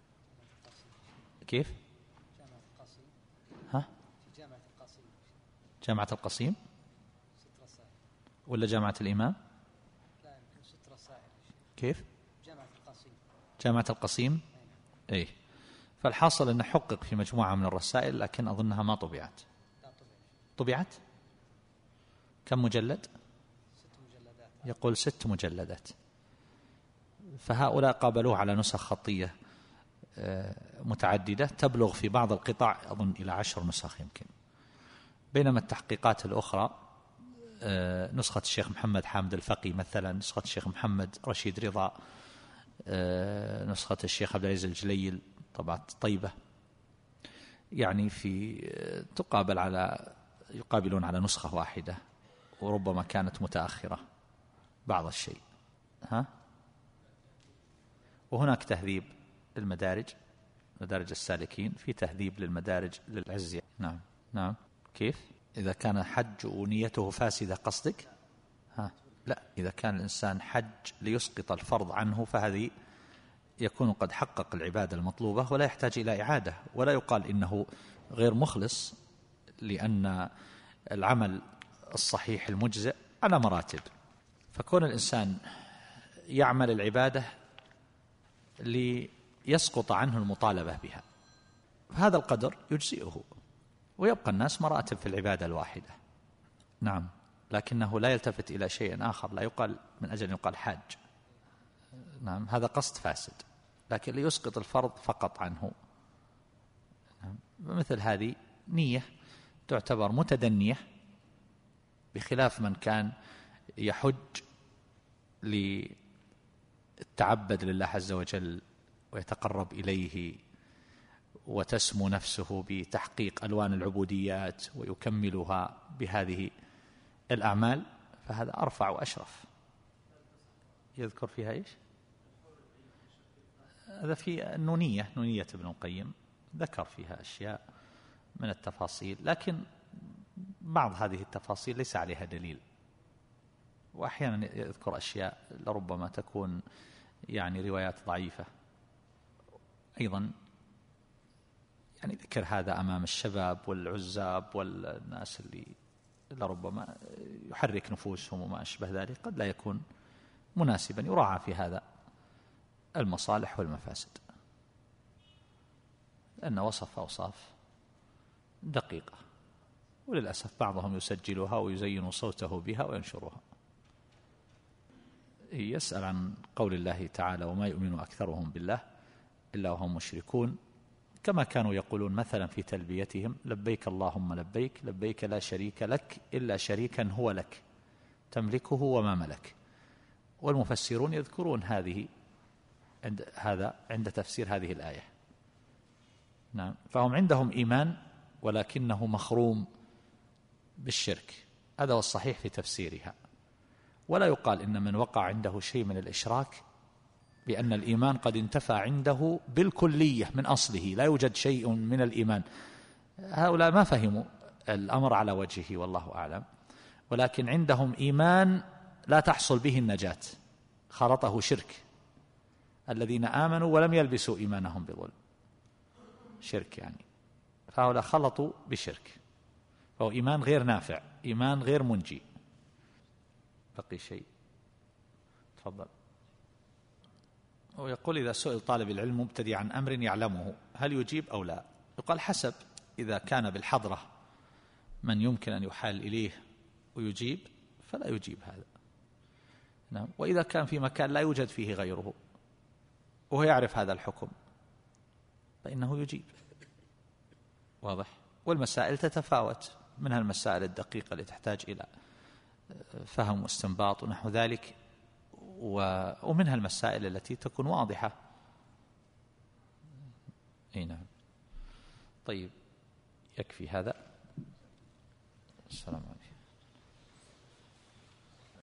كيف؟ جامعة القصيم. ها؟ في جامعة القصيم. جامعة القصيم 6 رسائل. ولا جامعة الإمام؟ لا، يمكن 6 رسائل. كيف؟ جامعة القصيم. جامعة القصيم. إيه. فالحاصل أنه حقق في مجموعة من الرسائل، لكن أظنها ما طبعت. لا، طبعت؟ كم مجلد؟ 6 مجلدات. يقول 6 مجلدات. فهؤلاء قابلوه على نسخ خطية متعددة تبلغ في بعض القطع أظن إلى 10 نسخ يمكن. بينما التحقيقات الأخرى نسخة الشيخ محمد حامد الفقي مثلا، نسخة الشيخ محمد رشيد رضا، نسخة الشيخ عبد العزيز الجليل طبعة طيبة، يعني يقابلون على نسخة واحدة، وربما كانت متأخرة بعض الشيء. وهناك تهذيب للمدارج، مدارج السالكين، في تهذيب للمدارج للعزية. نعم. كيف؟ إذا كان حج ونيته فاسدة قصدك؟ لا، إذا كان الإنسان حج ليسقط الفرض عنه فهذه يكون قد حقق العبادة المطلوبة ولا يحتاج إلى إعادة، ولا يقال إنه غير مخلص، لأن العمل الصحيح المجزئ على مراتب. فكون الإنسان يعمل العبادة ليسقط عنه المطالبة بها، هذا القدر يجزئه، ويبقى الناس مراتب في العبادة الواحدة. نعم، لكنه لا يلتفت إلى شيء آخر، لا يقال من أجل أن يقال حاج. نعم، هذا قصد فاسد، لكن ليسقط الفرض فقط عنه. نعم. مثل هذه نية تعتبر متدنية، بخلاف من كان يحج للتعبد لله عز وجل ويتقرب إليه وتسمو نفسه بتحقيق ألوان العبوديات ويكملها بهذه الأعمال، فهذا أرفع وأشرف. يذكر فيها إيش؟ هذا في النونية، نونية ابن القيم، ذكر فيها أشياء من التفاصيل، لكن بعض هذه التفاصيل ليس عليها دليل، وأحيانا يذكر أشياء لربما تكون يعني روايات ضعيفة. أيضا يعني ذكر هذا أمام الشباب والعزاب والناس اللي لربما يحرك نفوسهم وما أشبه ذلك، قد لا يكون مناسبا، يراعى في هذا المصالح والمفاسد، لأن وصف أوصاف دقيقة، وللأسف بعضهم يسجلها ويزين صوته بها وينشرها. يسأل عن قول الله تعالى: وما يؤمن أكثرهم بالله إلا وهم مشركون، كما كانوا يقولون مثلا في تلبيتهم: لبيك اللهم لبيك، لبيك لا شريك لك إلا شريكا هو لك تملكه وما ملك. والمفسرون يذكرون عند تفسير هذه الآية. نعم، فهم عندهم إيمان ولكنه مخروم بالشرك، هذا هو الصحيح في تفسيرها. ولا يقال إن من وقع عنده شيء من الإشراك بأن الإيمان قد انتفى عنده بالكلية من أصله، لا يوجد شيء من الإيمان. هؤلاء ما فهموا الأمر على وجهه والله أعلم، ولكن عندهم إيمان لا تحصل به النجاة، خلطه شرك. الذين آمنوا ولم يلبسوا إيمانهم بظلم، شرك يعني، فهؤلاء خلطوا بشرك، فهو إيمان غير نافع، إيمان غير منجي. بقي شيء؟ تفضل. ويقول: إذا سئل طالب العلم مبتدئ عن أمر يعلمه هل يجيب أو لا؟ يقال حسب، إذا كان بالحضرة من يمكن أن يحال إليه ويجيب فلا يجيب هذا. نعم. وإذا كان في مكان لا يوجد فيه غيره وهو يعرف هذا الحكم فإنه يجيب. واضح؟ والمسائل تتفاوت، منها المسائل الدقيقة التي تحتاج إلى فهم واستنباط ونحو ذلك، ومنها المسائل التي تكون واضحة. نعم. طيب، يكفي هذا. السلام عليكم.